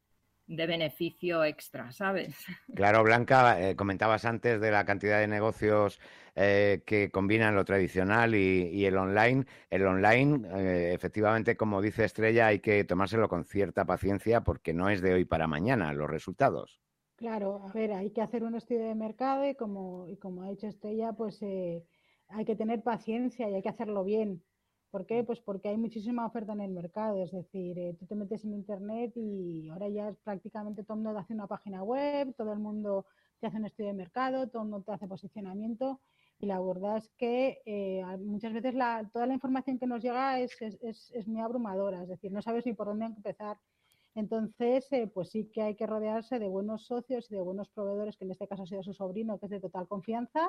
de beneficio extra, ¿sabes? Claro, Blanca, eh, comentabas antes de la cantidad de negocios eh, que combinan lo tradicional y, y el online. El online, eh, efectivamente, como dice Estrella, hay que tomárselo con cierta paciencia porque no es de hoy para mañana los resultados. Claro, a ver, hay que hacer un estudio de mercado y como, y como ha dicho Estrella, pues eh, hay que tener paciencia y hay que hacerlo bien. ¿Por qué? Pues porque hay muchísima oferta en el mercado, es decir, eh, tú te metes en internet y ahora ya es prácticamente todo el mundo te hace una página web, todo el mundo te hace un estudio de mercado, todo el mundo te hace posicionamiento y la verdad es que eh, muchas veces la, toda la información que nos llega es, es, es, es muy abrumadora, es decir, no sabes ni por dónde empezar. Entonces, eh, pues sí que hay que rodearse de buenos socios y de buenos proveedores, que en este caso ha sido su sobrino, que es de total confianza,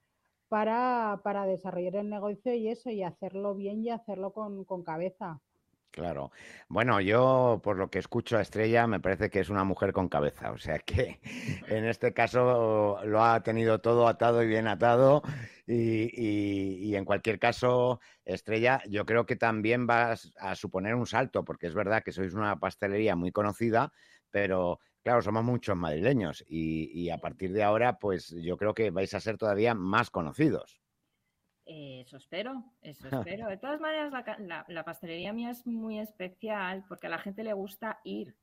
para, para desarrollar el negocio y eso, y hacerlo bien y hacerlo con, con cabeza. Claro. Bueno, yo por lo que escucho a Estrella me parece que es una mujer con cabeza, o sea que en este caso lo ha tenido todo atado y bien atado y, y, y en cualquier caso, Estrella, yo creo que también vas a suponer un salto, porque es verdad que sois una pastelería muy conocida, pero claro, somos muchos madrileños y, y a partir de ahora, pues yo creo que vais a ser todavía más conocidos. Eh, eso espero, eso espero. De todas maneras, la, la, la pastelería mía es muy especial porque a la gente le gusta ir.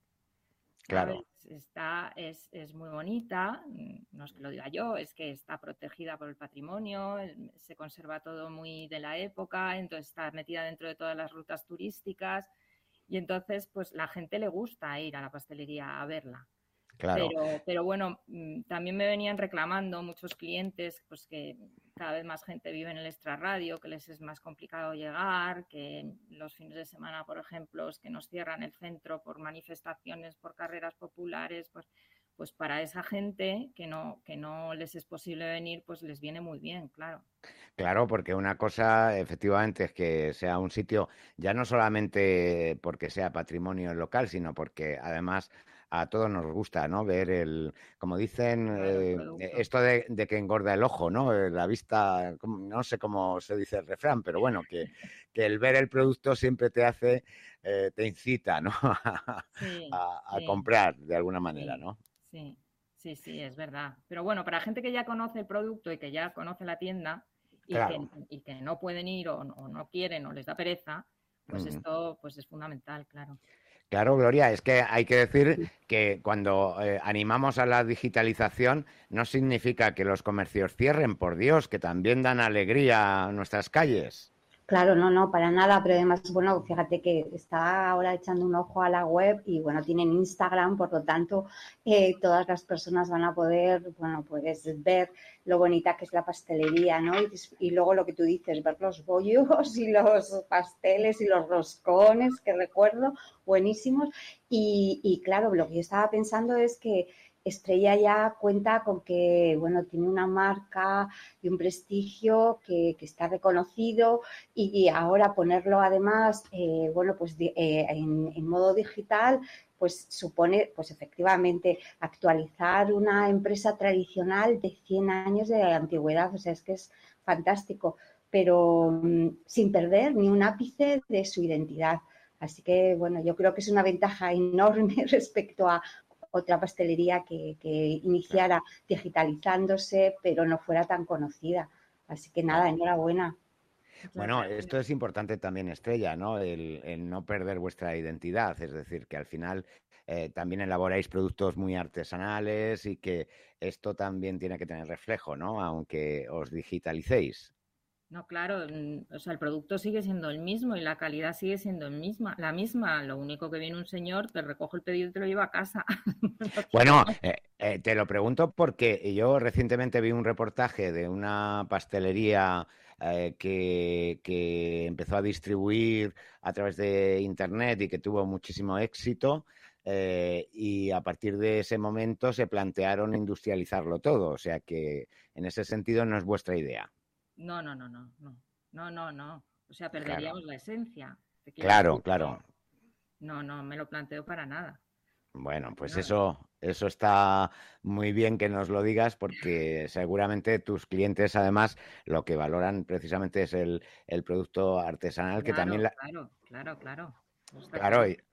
Claro. Está, es, es muy bonita, no es que lo diga yo, es que está protegida por el patrimonio, se conserva todo muy de la época, entonces está metida dentro de todas las rutas turísticas y entonces pues la gente le gusta ir a la pastelería a verla. Claro. Pero, pero bueno, también me venían reclamando muchos clientes pues que cada vez más gente vive en el extrarradio, que les es más complicado llegar, que los fines de semana, por ejemplo, es que nos cierran el centro por manifestaciones, por carreras populares, pues, pues para esa gente que no, que no les es posible venir, pues les viene muy bien, claro. Claro, porque una cosa efectivamente es que sea un sitio, ya no solamente porque sea patrimonio local, sino porque además a todos nos gusta, ¿no? Ver el, como dicen, Claro, eh, esto de, de que engorda el ojo, ¿no? La vista, no sé cómo se dice el refrán, pero bueno, que, que el ver el producto siempre te hace, eh, te incita, ¿no? Sí, a, a sí, comprar de alguna manera, sí, ¿no? Sí, sí, sí, es verdad. Pero bueno, para gente que ya conoce el producto y que ya conoce la tienda y, Claro. que, y que no pueden ir o, o no quieren o les da pereza, pues Mm. esto pues es fundamental, claro. Claro, Gloria, es que hay que decir que cuando eh, animamos a la digitalización no significa que los comercios cierren, por Dios, que también dan alegría a nuestras calles. Claro, no, no, para nada, pero además, bueno, fíjate que está ahora echando un ojo a la web y, bueno, tienen Instagram, por lo tanto, eh, todas las personas van a poder, bueno, pues ver lo bonita que es la pastelería, ¿no? Y, y luego lo que tú dices, ver los bollos y los pasteles y los roscones, que recuerdo, buenísimos. Y, y claro, lo que yo estaba pensando es que Estrella ya cuenta con que, bueno, tiene una marca y un prestigio que, que está reconocido y, y ahora ponerlo además, eh, bueno, pues de, eh, en, en modo digital, pues supone, pues efectivamente, actualizar una empresa tradicional de cien años de antigüedad, o sea, es que es fantástico, pero mmm, sin perder ni un ápice de su identidad. Así que, bueno, yo creo que es una ventaja enorme respecto a otra pastelería que, que iniciara digitalizándose, pero no fuera tan conocida. Así que nada, enhorabuena. Bueno, esto es importante también, Estrella, ¿no? El, el no perder vuestra identidad, es decir, que al final eh, también elaboráis productos muy artesanales y que esto también tiene que tener reflejo, ¿no? Aunque os digitalicéis. No, claro, o sea, el producto sigue siendo el mismo y la calidad sigue siendo el misma, la misma. Lo único que viene un señor, te recoge el pedido y te lo lleva a casa. Bueno, eh, eh, te lo pregunto porque yo recientemente vi un reportaje de una pastelería eh, que, que empezó a distribuir a través de Internet y que tuvo muchísimo éxito. Eh, y a partir de ese momento se plantearon industrializarlo todo. O sea que en ese sentido no es vuestra idea. No, no, no, no, no, no, no, no. O sea, perderíamos Claro. la esencia. Claro, decir, claro. No, no, me lo planteo para nada. Bueno, pues Nada. eso, eso está muy bien que nos lo digas porque seguramente tus clientes además lo que valoran precisamente es el, el producto artesanal que Claro, también la, claro, claro, claro. Está claro, y,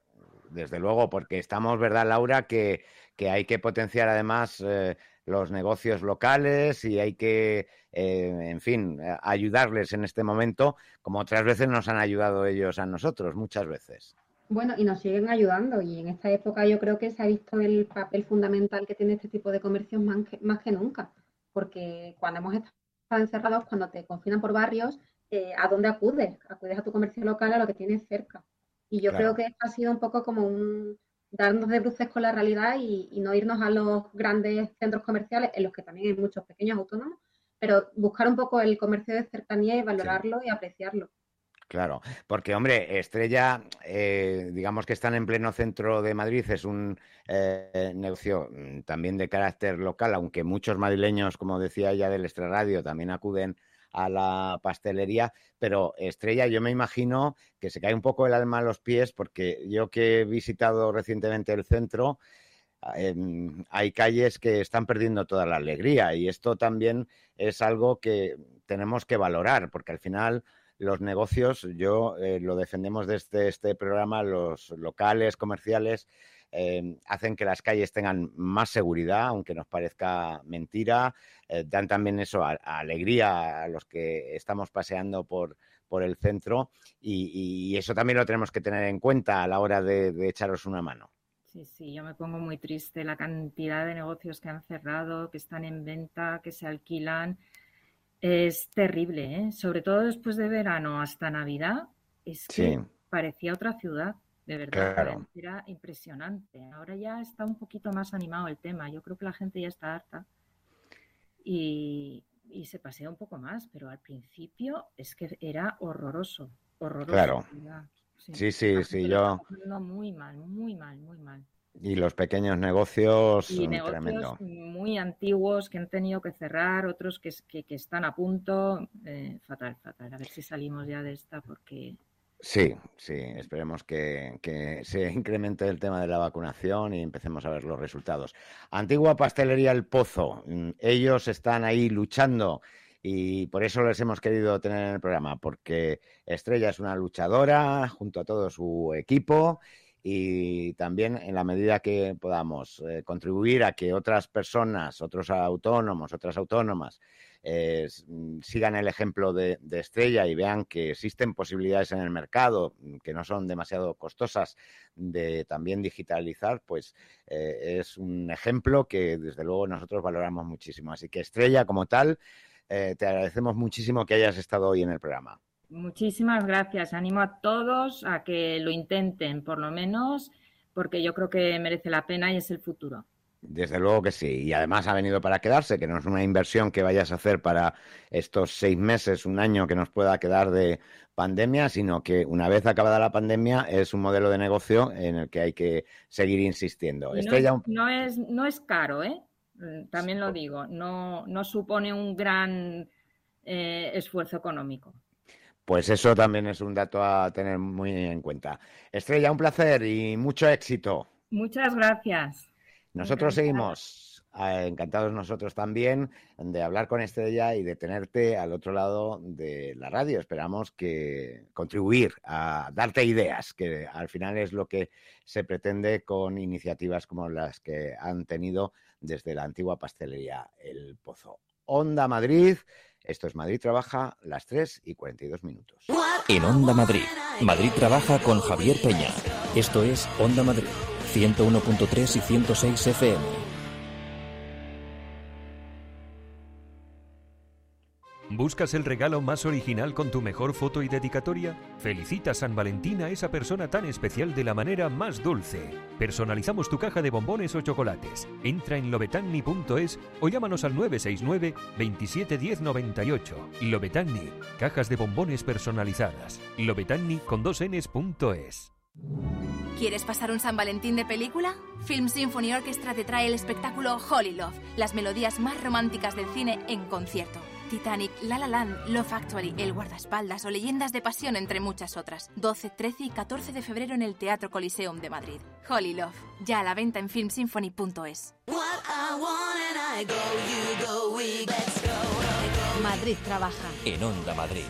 desde luego, porque estamos, ¿verdad, Laura?, que, que hay que potenciar además eh, los negocios locales y hay que, eh, en fin, ayudarles en este momento, como otras veces nos han ayudado ellos a nosotros, muchas veces. Bueno, y nos siguen ayudando, y en esta época yo creo que se ha visto el papel fundamental que tiene este tipo de comercios más que, más que nunca, porque cuando hemos estado encerrados, cuando te confinan por barrios, eh, ¿a dónde acudes? Acudes a tu comercio local, a lo que tienes cerca. Y yo Claro. creo que esto ha sido un poco como un darnos de bruces con la realidad y, y no irnos a los grandes centros comerciales, en los que también hay muchos pequeños autónomos, pero buscar un poco el comercio de cercanía y valorarlo y apreciarlo. Claro, porque, hombre, Estrella, eh, digamos que están en pleno centro de Madrid, es un eh, negocio mm, también de carácter local, aunque muchos madrileños, como decía ella del Extrarradio, también acuden a la pastelería, pero Estrella, yo me imagino que se cae un poco el alma a los pies, porque yo que he visitado recientemente el centro, eh, hay calles que están perdiendo toda la alegría, y esto también es algo que tenemos que valorar, porque al final los negocios, yo eh, lo defendemos desde este programa, los locales comerciales eh, hacen que las calles tengan más seguridad, aunque nos parezca mentira, eh, dan también eso, a, a alegría a los que estamos paseando por, por el centro, y, y eso también lo tenemos que tener en cuenta a la hora de, de echaros una mano. Sí, sí, yo me pongo muy triste, la cantidad de negocios que han cerrado, que están en venta, que se alquilan. Es terrible, ¿eh? Sobre todo después de verano hasta Navidad, es que Sí. parecía otra ciudad, de verdad, Claro. era impresionante. Ahora ya está un poquito más animado el tema, yo creo que la gente ya está harta y, y se pasea un poco más, pero al principio es que era horroroso, horroroso. Claro. de verdad. Sí, sí, la sí, gente lo yo... está pasando muy mal, muy mal, muy mal. Y los pequeños negocios, Y mm, negocios tremendo. muy antiguos que han tenido que cerrar, otros que, que, que están a punto. Eh, fatal, fatal. A ver si salimos ya de esta porque... Sí, sí, esperemos que, que se incremente el tema de la vacunación y empecemos a ver los resultados. Antigua Pastelería El Pozo, mm, ellos están ahí luchando y por eso les hemos querido tener en el programa, porque Estrella es una luchadora junto a todo su equipo y también en la medida que podamos eh, contribuir a que otras personas, otros autónomos, otras autónomas eh, sigan el ejemplo de, de Estrella y vean que existen posibilidades en el mercado que no son demasiado costosas de también digitalizar, pues eh, es un ejemplo que desde luego nosotros valoramos muchísimo. Así que Estrella, como tal, eh, te agradecemos muchísimo que hayas estado hoy en el programa. Muchísimas gracias. Animo a todos a que lo intenten, por lo menos, porque yo creo que merece la pena y es el futuro. Desde luego que sí. Y además ha venido para quedarse, que no es una inversión que vayas a hacer para estos seis meses, un año que nos pueda quedar de pandemia, sino que una vez acabada la pandemia es un modelo de negocio en el que hay que seguir insistiendo. Y no, Estrella, es, no, es, no es caro, ¿eh? También lo digo. No, no supone un gran eh, esfuerzo económico. Pues eso también es un dato a tener muy en cuenta. Estrella, un placer y mucho éxito. Muchas gracias. Nosotros Encantada. seguimos, eh, encantados nosotros también de hablar con Estrella y de tenerte al otro lado de la radio. Esperamos que contribuir a darte ideas, que al final es lo que se pretende con iniciativas como las que han tenido desde la antigua pastelería El Pozo. Onda Madrid. Esto es Madrid Trabaja, las tres y cuarenta y dos minutos. En Onda Madrid, Madrid Trabaja con Javier Peña. Esto es Onda Madrid, ciento uno punto tres y ciento seis F M. ¿Buscas el regalo más original con tu mejor foto y dedicatoria? Felicita San Valentín a esa persona tan especial de la manera más dulce. Personalizamos tu caja de bombones o chocolates. Entra en lobetanni punto es o llámanos al nueve seis nueve, veintisiete diez noventa y ocho. Lobetanni, cajas de bombones personalizadas. Lobetanni con dos n's punto es. ¿Quieres pasar un San Valentín de película? Film Symphony Orchestra te trae el espectáculo Holy Love, las melodías más románticas del cine en concierto. Titanic, La La Land, Love Actually, El Guardaespaldas o Leyendas de Pasión, entre muchas otras. doce, trece y catorce de febrero en el Teatro Coliseum de Madrid. Holy Love, ya a la venta en film symphony punto es. Madrid Trabaja. En Onda Madrid.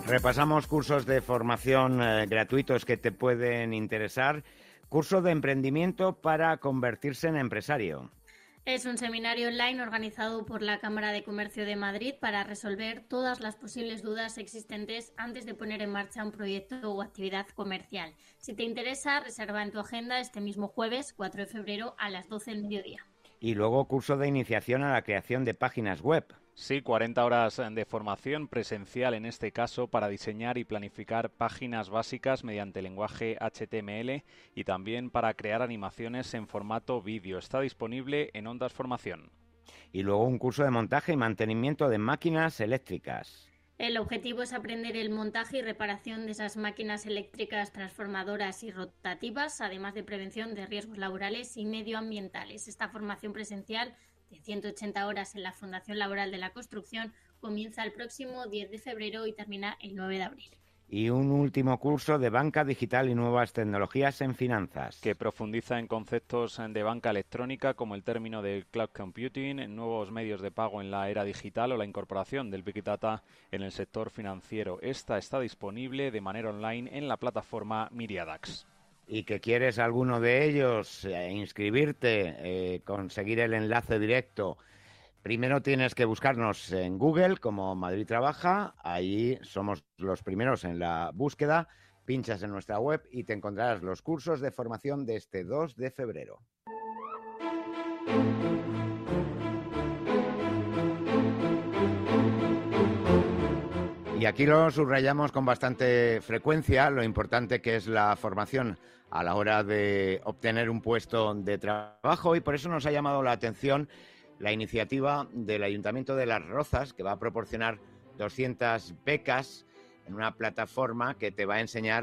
Repasamos cursos de formación eh, gratuitos que te pueden interesar. Curso de emprendimiento para convertirse en empresario. Es un seminario online organizado por la Cámara de Comercio de Madrid para resolver todas las posibles dudas existentes antes de poner en marcha un proyecto o actividad comercial. Si te interesa, reserva en tu agenda este mismo jueves, cuatro de febrero, a las doce del mediodía. Y luego curso de iniciación a la creación de páginas web. Sí, cuarenta horas de formación presencial en este caso para diseñar y planificar páginas básicas mediante lenguaje H T M L y también para crear animaciones en formato vídeo. Está disponible en Ondas Formación. Y luego un curso de montaje y mantenimiento de máquinas eléctricas. El objetivo es aprender el montaje y reparación de esas máquinas eléctricas transformadoras y rotativas, además de prevención de riesgos laborales y medioambientales. Esta formación presencial de ciento ochenta horas en la Fundación Laboral de la Construcción comienza el próximo diez de febrero y termina el nueve de abril. Y un último curso de banca digital y nuevas tecnologías en finanzas. Que profundiza en conceptos de banca electrónica como el término de cloud computing, en nuevos medios de pago en la era digital o la incorporación del Big Data en el sector financiero. Esta está disponible de manera online en la plataforma Miriadax. Y que quieres alguno de ellos, eh, inscribirte, eh, conseguir el enlace directo, primero tienes que buscarnos en Google como Madrid Trabaja, ahí somos los primeros en la búsqueda, pinchas en nuestra web y te encontrarás los cursos de formación de este dos de febrero. Y aquí lo subrayamos con bastante frecuencia, lo importante que es la formación a la hora de obtener un puesto de trabajo, y por eso nos ha llamado la atención la iniciativa del Ayuntamiento de Las Rozas, que va a proporcionar doscientas becas en una plataforma que te va a enseñar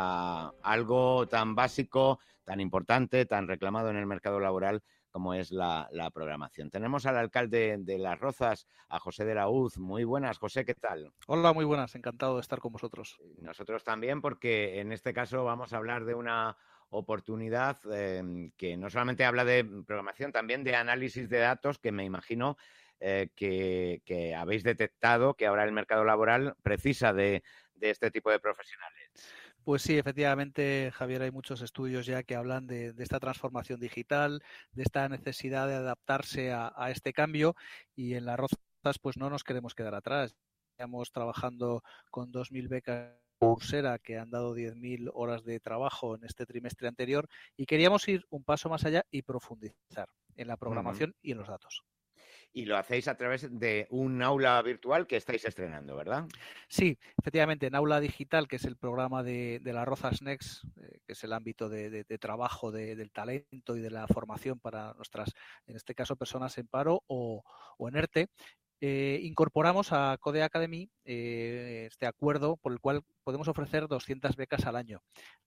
a algo tan básico, tan importante, tan reclamado en el mercado laboral como es la, la programación. Tenemos al alcalde de Las Rozas, a José de la Hoz. Muy buenas, José, ¿qué tal? Hola, muy buenas, encantado de estar con vosotros. Nosotros también, porque en este caso vamos a hablar de una oportunidad eh, que no solamente habla de programación, también de análisis de datos, que me imagino eh, que, que habéis detectado que ahora el mercado laboral precisa de, de este tipo de profesionales. Pues sí, efectivamente, Javier, hay muchos estudios ya que hablan de, de esta transformación digital, de esta necesidad de adaptarse a, a este cambio, y en Las Rozas pues no nos queremos quedar atrás. Estamos trabajando con dos mil becas Coursera que han dado diez mil horas de trabajo en este trimestre anterior, y queríamos ir un paso más allá y profundizar en la programación uh-huh. y en los datos. Y lo hacéis a través de un aula virtual que estáis estrenando, ¿verdad? Sí, efectivamente, en Aula Digital, que es el programa de, de Las Rozas Next, eh, que es el ámbito de, de, de trabajo de, del talento y de la formación para nuestras, en este caso, personas en paro o, o en ERTE, eh, incorporamos a Code Academy eh, este acuerdo por el cual podemos ofrecer doscientas becas al año.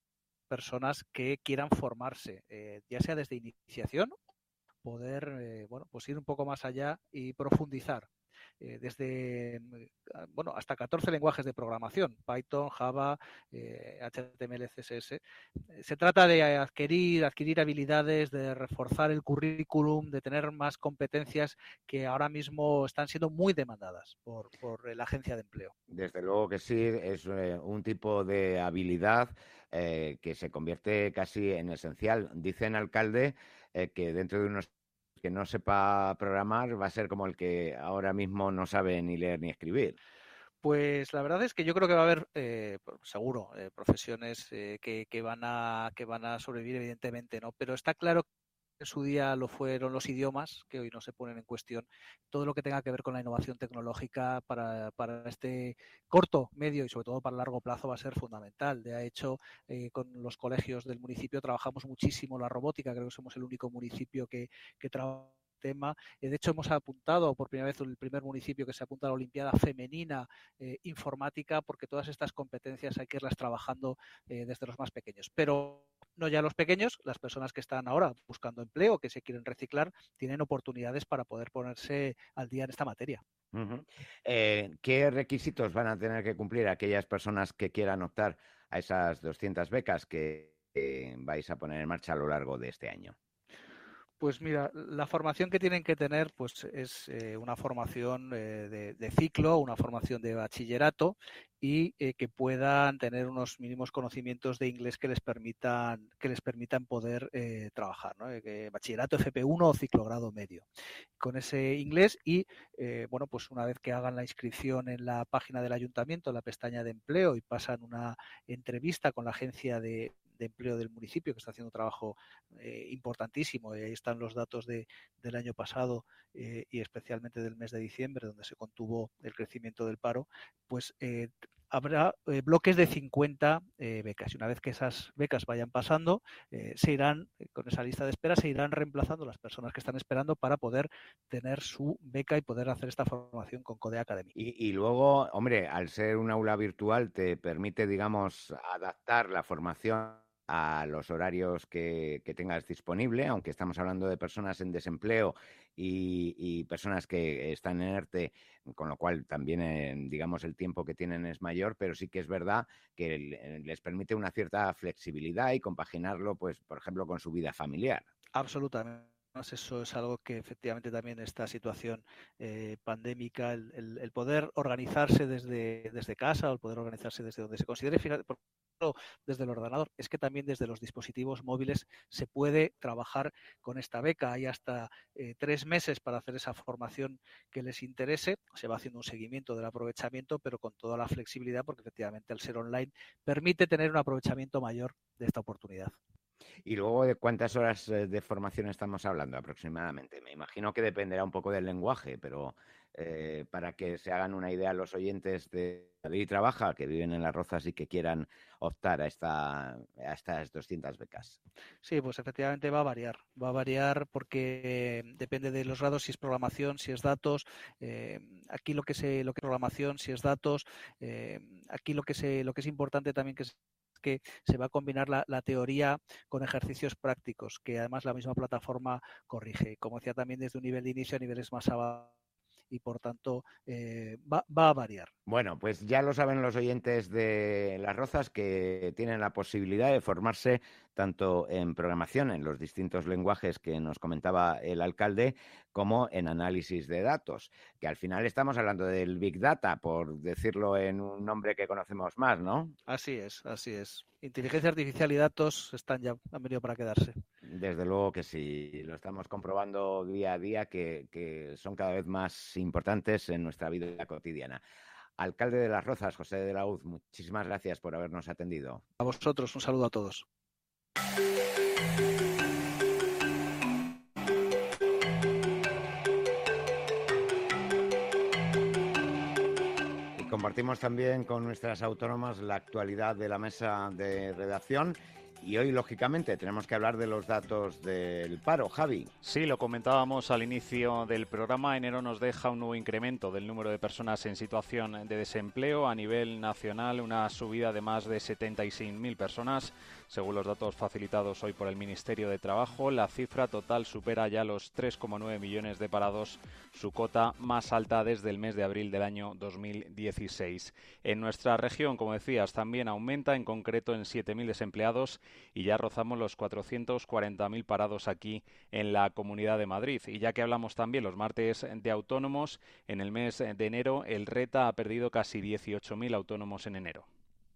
Personas que quieran formarse, eh, ya sea desde iniciación, poder eh, bueno, pues ir un poco más allá y profundizar eh, desde bueno, hasta catorce lenguajes de programación, Python, Java, eh, H T M L, C S S. Se trata de adquirir, adquirir habilidades, de reforzar el currículum, de tener más competencias que ahora mismo están siendo muy demandadas por, por la agencia de empleo. Desde luego que sí, es eh, un tipo de habilidad eh, que se convierte casi en esencial. Dicen, alcalde, eh, que dentro de unos que no sepa programar va a ser como el que ahora mismo no sabe ni leer ni escribir. Pues la verdad es que yo creo que va a haber, eh, seguro, eh, profesiones eh, que, que, van a, que van a sobrevivir, evidentemente, ¿no? Pero está claro que en su día lo fueron los idiomas, que hoy no se ponen en cuestión. Todo lo que tenga que ver con la innovación tecnológica para, para este corto, medio y sobre todo para largo plazo va a ser fundamental. De hecho, eh, con los colegios del municipio trabajamos muchísimo la robótica. Creo que somos el único municipio que, que trabaja tema. De hecho, hemos apuntado por primera vez el primer municipio que se apunta a la Olimpiada Femenina eh, Informática, porque todas estas competencias hay que irlas trabajando eh, desde los más pequeños. Pero no ya los pequeños, las personas que están ahora buscando empleo, que se quieren reciclar, tienen oportunidades para poder ponerse al día en esta materia. Uh-huh. Eh, ¿Qué requisitos van a tener que cumplir aquellas personas que quieran optar a esas doscientas becas que eh, vais a poner en marcha a lo largo de este año? Pues mira, la formación que tienen que tener pues es eh, una formación eh, de, de ciclo, una formación de bachillerato y eh, que puedan tener unos mínimos conocimientos de inglés que les permitan que les permitan poder eh, trabajar, ¿no? Eh, bachillerato F P uno o ciclo grado medio. Con ese inglés y eh, bueno, pues una vez que hagan la inscripción en la página del ayuntamiento, en la pestaña de empleo y pasan una entrevista con la agencia de de empleo del municipio, que está haciendo un trabajo eh, importantísimo. Y ahí están los datos de, del año pasado eh, y especialmente del mes de diciembre, donde se contuvo el crecimiento del paro, pues eh, habrá eh, bloques de cincuenta eh, becas. Y una vez que esas becas vayan pasando, eh, se irán, eh, con esa lista de espera, se irán reemplazando las personas que están esperando para poder tener su beca y poder hacer esta formación con Codea Academy. Y, y luego, hombre, al ser un aula virtual te permite, digamos, adaptar la formación a los horarios que, que tengas disponible, aunque estamos hablando de personas en desempleo y, y personas que están en ERTE, con lo cual también, eh, digamos, el tiempo que tienen es mayor, pero sí que es verdad que les permite una cierta flexibilidad y compaginarlo, pues, por ejemplo, con su vida familiar. Absolutamente. Eso es algo que efectivamente también esta situación eh, pandémica, el, el, el poder organizarse desde, desde casa o el poder organizarse desde donde se considere, fíjate, por ejemplo, desde el ordenador, es que también desde los dispositivos móviles se puede trabajar con esta beca. Hay hasta eh, tres meses para hacer esa formación que les interese. Se va haciendo un seguimiento del aprovechamiento, pero con toda la flexibilidad, porque efectivamente al ser online permite tener un aprovechamiento mayor de esta oportunidad. Y luego, ¿de cuántas horas de formación estamos hablando aproximadamente? Me imagino que dependerá un poco del lenguaje, pero eh, para que se hagan una idea los oyentes de Madrid Trabaja, que viven en Las Rozas y que quieran optar a, esta, a estas doscientas becas. Sí, pues efectivamente va a variar. Va a variar porque depende de los grados, si es programación, si es datos. Eh, aquí lo que se, lo que es programación, si es datos. Eh, aquí lo que se, lo que es importante también que es que se va a combinar la, la teoría con ejercicios prácticos, que además la misma plataforma corrige. Como decía, también desde un nivel de inicio a niveles más avanzados y por tanto eh, va, va a variar. Bueno, pues ya lo saben los oyentes de Las Rozas que tienen la posibilidad de formarse tanto en programación, en los distintos lenguajes que nos comentaba el alcalde, como en análisis de datos, que al final estamos hablando del Big Data, por decirlo en un nombre que conocemos más, ¿no? Así es, así es. Inteligencia artificial y datos están ya, han venido para quedarse. Desde luego que sí, lo estamos comprobando día a día que, que son cada vez más importantes en nuestra vida cotidiana. Alcalde de Las Rozas, José de la Hoz, muchísimas gracias por habernos atendido. A vosotros, un saludo a todos. Y compartimos también con nuestras autónomas la actualidad de la mesa de redacción. Y hoy, lógicamente, tenemos que hablar de los datos del paro. Javi. Sí, lo comentábamos al inicio del programa. Enero nos deja un nuevo incremento del número de personas en situación de desempleo. A nivel nacional, una subida de más de setenta y seis mil personas. Según los datos facilitados hoy por el Ministerio de Trabajo, la cifra total supera ya los tres coma nueve millones de parados, su cota más alta desde el mes de abril del año dos mil dieciséis. En nuestra región, como decías, también aumenta, en concreto en siete mil desempleados, y ya rozamos los cuatrocientos cuarenta mil parados aquí en la Comunidad de Madrid. Y ya que hablamos también los martes de autónomos, en el mes de enero el RETA ha perdido casi dieciocho mil autónomos en enero.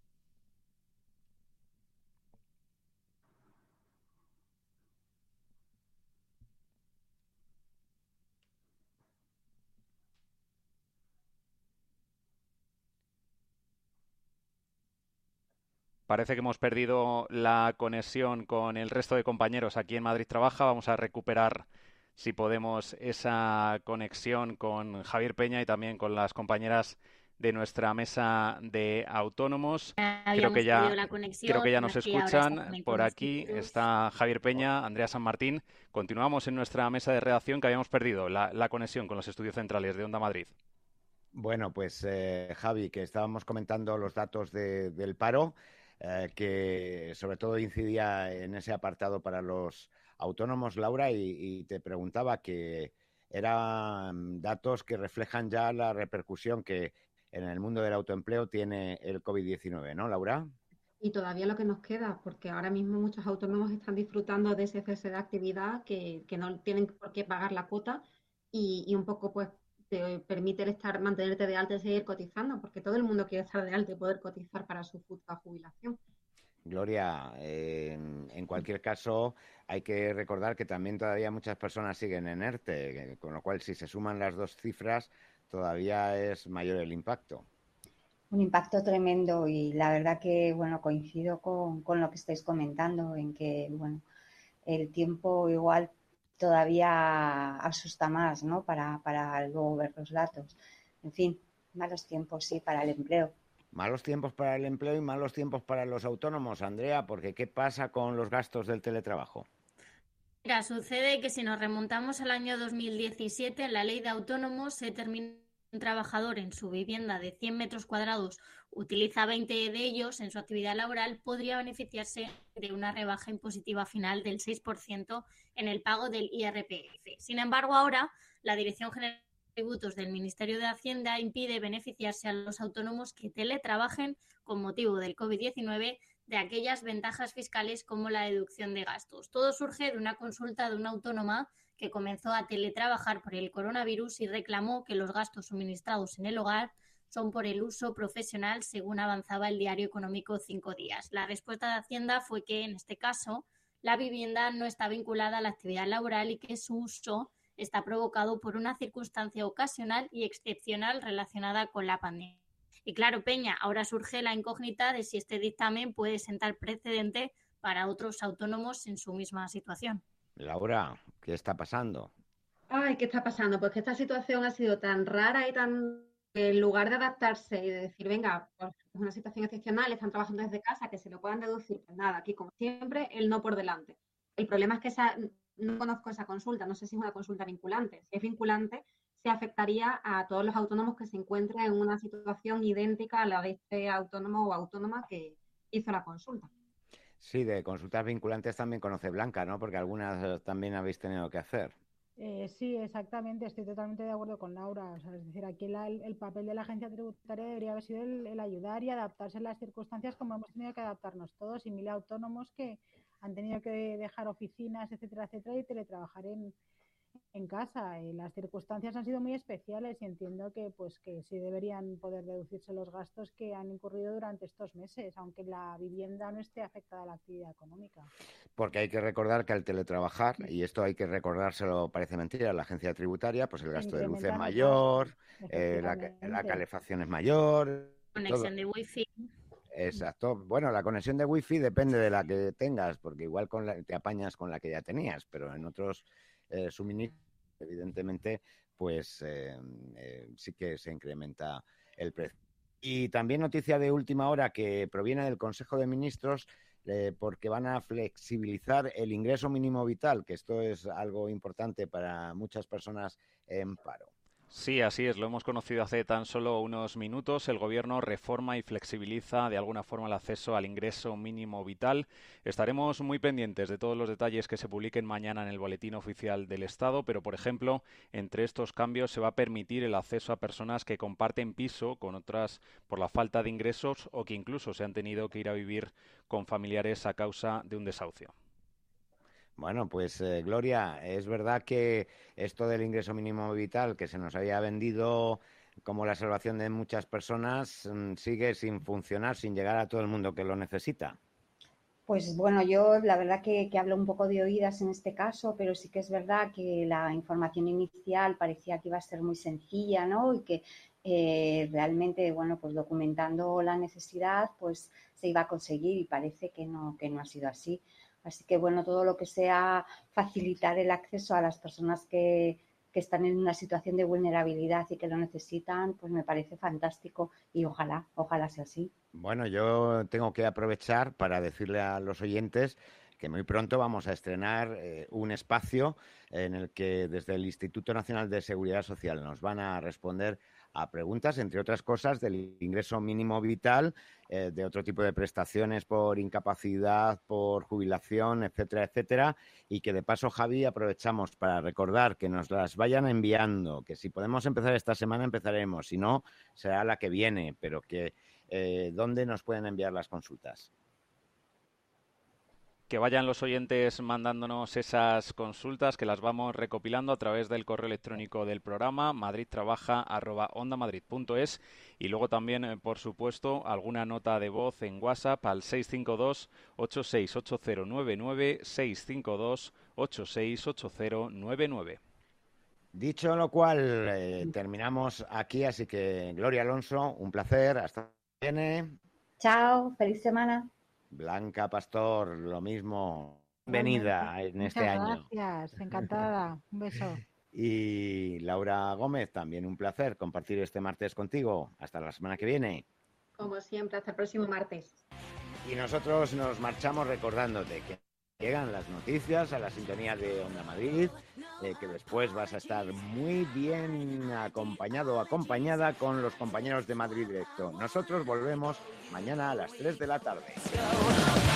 Parece que hemos perdido la conexión con el resto de compañeros aquí en Madrid Trabaja. Vamos a recuperar, si podemos, esa conexión con Javier Peña y también con las compañeras de nuestra mesa de autónomos. Creo que ya, creo que ya nos escuchan. Por aquí está Javier Peña, Andrea San Martín. Continuamos en nuestra mesa de redacción, que habíamos perdido la, la conexión con los estudios centrales de Onda Madrid. Bueno, pues eh, Javi, que estábamos comentando los datos de, del paro. Eh, que sobre todo incidía en ese apartado para los autónomos, Laura, y, y te preguntaba que eran datos que reflejan ya la repercusión que en el mundo del autoempleo tiene el COVID diecinueve, ¿no, Laura? y todavía lo que nos queda, porque ahora mismo muchos autónomos están disfrutando de ese cese de actividad que, que no tienen por qué pagar la cuota y, y un poco pues te permite el estar, mantenerte de alta y seguir cotizando, porque todo el mundo quiere estar de alta y poder cotizar para su futura jubilación. Gloria, eh, en cualquier caso hay que recordar que también todavía muchas personas siguen en ERTE, con lo cual si se suman las dos cifras todavía es mayor el impacto. Un impacto tremendo y la verdad que, bueno, coincido con, con lo que estáis comentando, en que, bueno, el tiempo igual todavía asusta más, ¿no? Para, para luego ver los datos. En fin, malos tiempos, sí, para el empleo. Malos tiempos para el empleo y malos tiempos para los autónomos, Andrea, porque ¿qué pasa con los gastos del teletrabajo? Mira, sucede que si nos remontamos al año dos mil diecisiete, en la ley de autónomos se termina un trabajador en su vivienda de cien metros cuadrados utiliza veinte de ellos en su actividad laboral, podría beneficiarse de una rebaja impositiva final del seis por ciento en el pago del I R P F. Sin embargo, ahora la Dirección General de Tributos del Ministerio de Hacienda impide beneficiarse a los autónomos que teletrabajen con motivo del COVID diecinueve de aquellas ventajas fiscales como la deducción de gastos. Todo surge de una consulta de una autónoma que comenzó a teletrabajar por el coronavirus y reclamó que los gastos suministrados en el hogar son por el uso profesional, según avanzaba el diario económico Cinco Días. La respuesta de Hacienda fue que, en este caso, la vivienda no está vinculada a la actividad laboral y que su uso está provocado por una circunstancia ocasional y excepcional relacionada con la pandemia. Y claro, Peña, ahora surge la incógnita de si este dictamen puede sentar precedente para otros autónomos en su misma situación. Laura, ¿qué está pasando? Ay, ¿qué está pasando? Pues que esta situación ha sido tan rara y tan... En lugar de adaptarse y de decir, venga, pues es una situación excepcional, están trabajando desde casa, que se lo puedan deducir, pues nada, aquí como siempre, el no por delante. El problema es que esa, no conozco esa consulta, no sé si es una consulta vinculante. Si es vinculante, se afectaría a todos los autónomos que se encuentren en una situación idéntica a la de este autónomo o autónoma que hizo la consulta. Sí, de consultas vinculantes también conoce Blanca, ¿no? Porque algunas también habéis tenido que hacer. Eh, sí, exactamente, estoy totalmente de acuerdo con Laura. O sea, es decir, aquí la, el, el papel de la agencia tributaria debería haber sido el, el ayudar y adaptarse a las circunstancias como hemos tenido que adaptarnos todos, y mil autónomos que han tenido que dejar oficinas, etcétera, etcétera, y teletrabajar en, en casa. Y las circunstancias han sido muy especiales y entiendo que pues que sí deberían poder deducirse los gastos que han incurrido durante estos meses, aunque la vivienda no esté afectada a la actividad económica. Porque hay que recordar que al teletrabajar, y esto hay que recordárselo, parece mentira, a la agencia tributaria, pues el gasto de luz es mayor, eh, la, la calefacción es mayor. Conexión de wifi. Exacto. Bueno, la conexión de wifi depende de la que tengas, porque igual con la, te apañas con la que ya tenías, pero en otros eh, suministros, evidentemente, pues eh, eh, sí que se incrementa el precio. Y también noticia de última hora que proviene del Consejo de Ministros, eh, porque van a flexibilizar el ingreso mínimo vital, que esto es algo importante para muchas personas en paro. Sí, así es. Lo hemos conocido hace tan solo unos minutos. El Gobierno reforma y flexibiliza de alguna forma el acceso al ingreso mínimo vital. Estaremos muy pendientes de todos los detalles que se publiquen mañana en el Boletín Oficial del Estado, pero, por ejemplo, entre estos cambios se va a permitir el acceso a personas que comparten piso con otras por la falta de ingresos o que incluso se han tenido que ir a vivir con familiares a causa de un desahucio. Bueno, pues eh, Gloria, es verdad que esto del ingreso mínimo vital que se nos había vendido como la salvación de muchas personas mmm, sigue sin funcionar, sin llegar a todo el mundo que lo necesita. Pues bueno, yo la verdad que, que hablo un poco de oídas en este caso, pero sí que es verdad que la información inicial parecía que iba a ser muy sencilla, ¿no? Y que eh, realmente, bueno, pues documentando la necesidad, pues se iba a conseguir y parece que no, que no ha sido así. Así que, bueno, todo lo que sea facilitar el acceso a las personas que, que están en una situación de vulnerabilidad y que lo necesitan, pues me parece fantástico y ojalá, ojalá sea así. Bueno, yo tengo que aprovechar para decirle a los oyentes que muy pronto vamos a estrenar eh, un espacio en el que desde el Instituto Nacional de Seguridad Social nos van a responder a preguntas, entre otras cosas, del ingreso mínimo vital, eh, de otro tipo de prestaciones por incapacidad, por jubilación, etcétera, etcétera, y que de paso, Javi, aprovechamos para recordar que nos las vayan enviando, que si podemos empezar esta semana empezaremos, si no, será la que viene, pero que eh, ¿dónde nos pueden enviar las consultas? que vayan los oyentes mandándonos esas consultas, que las vamos recopilando a través del correo electrónico del programa, madridtrabaja arroba ondamadrid punto es, y luego también, eh, por supuesto, alguna nota de voz en WhatsApp al seis cinco dos, ocho seis ocho cero nueve nueve, seis cinco dos, ocho seis ocho cero nueve nueve. Dicho lo cual, eh, terminamos aquí, así que Gloria Alonso, un placer, hasta viene. Chao, feliz semana. Blanca Pastor, lo mismo, bienvenida en este Muchas año. Gracias, encantada. Un beso. Y Laura Gómez, también un placer compartir este martes contigo. Hasta la semana que viene. Como siempre, hasta el próximo martes. Y nosotros nos marchamos recordándote que llegan las noticias a la sintonía de Onda Madrid, eh, que después vas a estar muy bien acompañado o acompañada con los compañeros de Madrid Directo. Nosotros volvemos mañana a las tres de la tarde.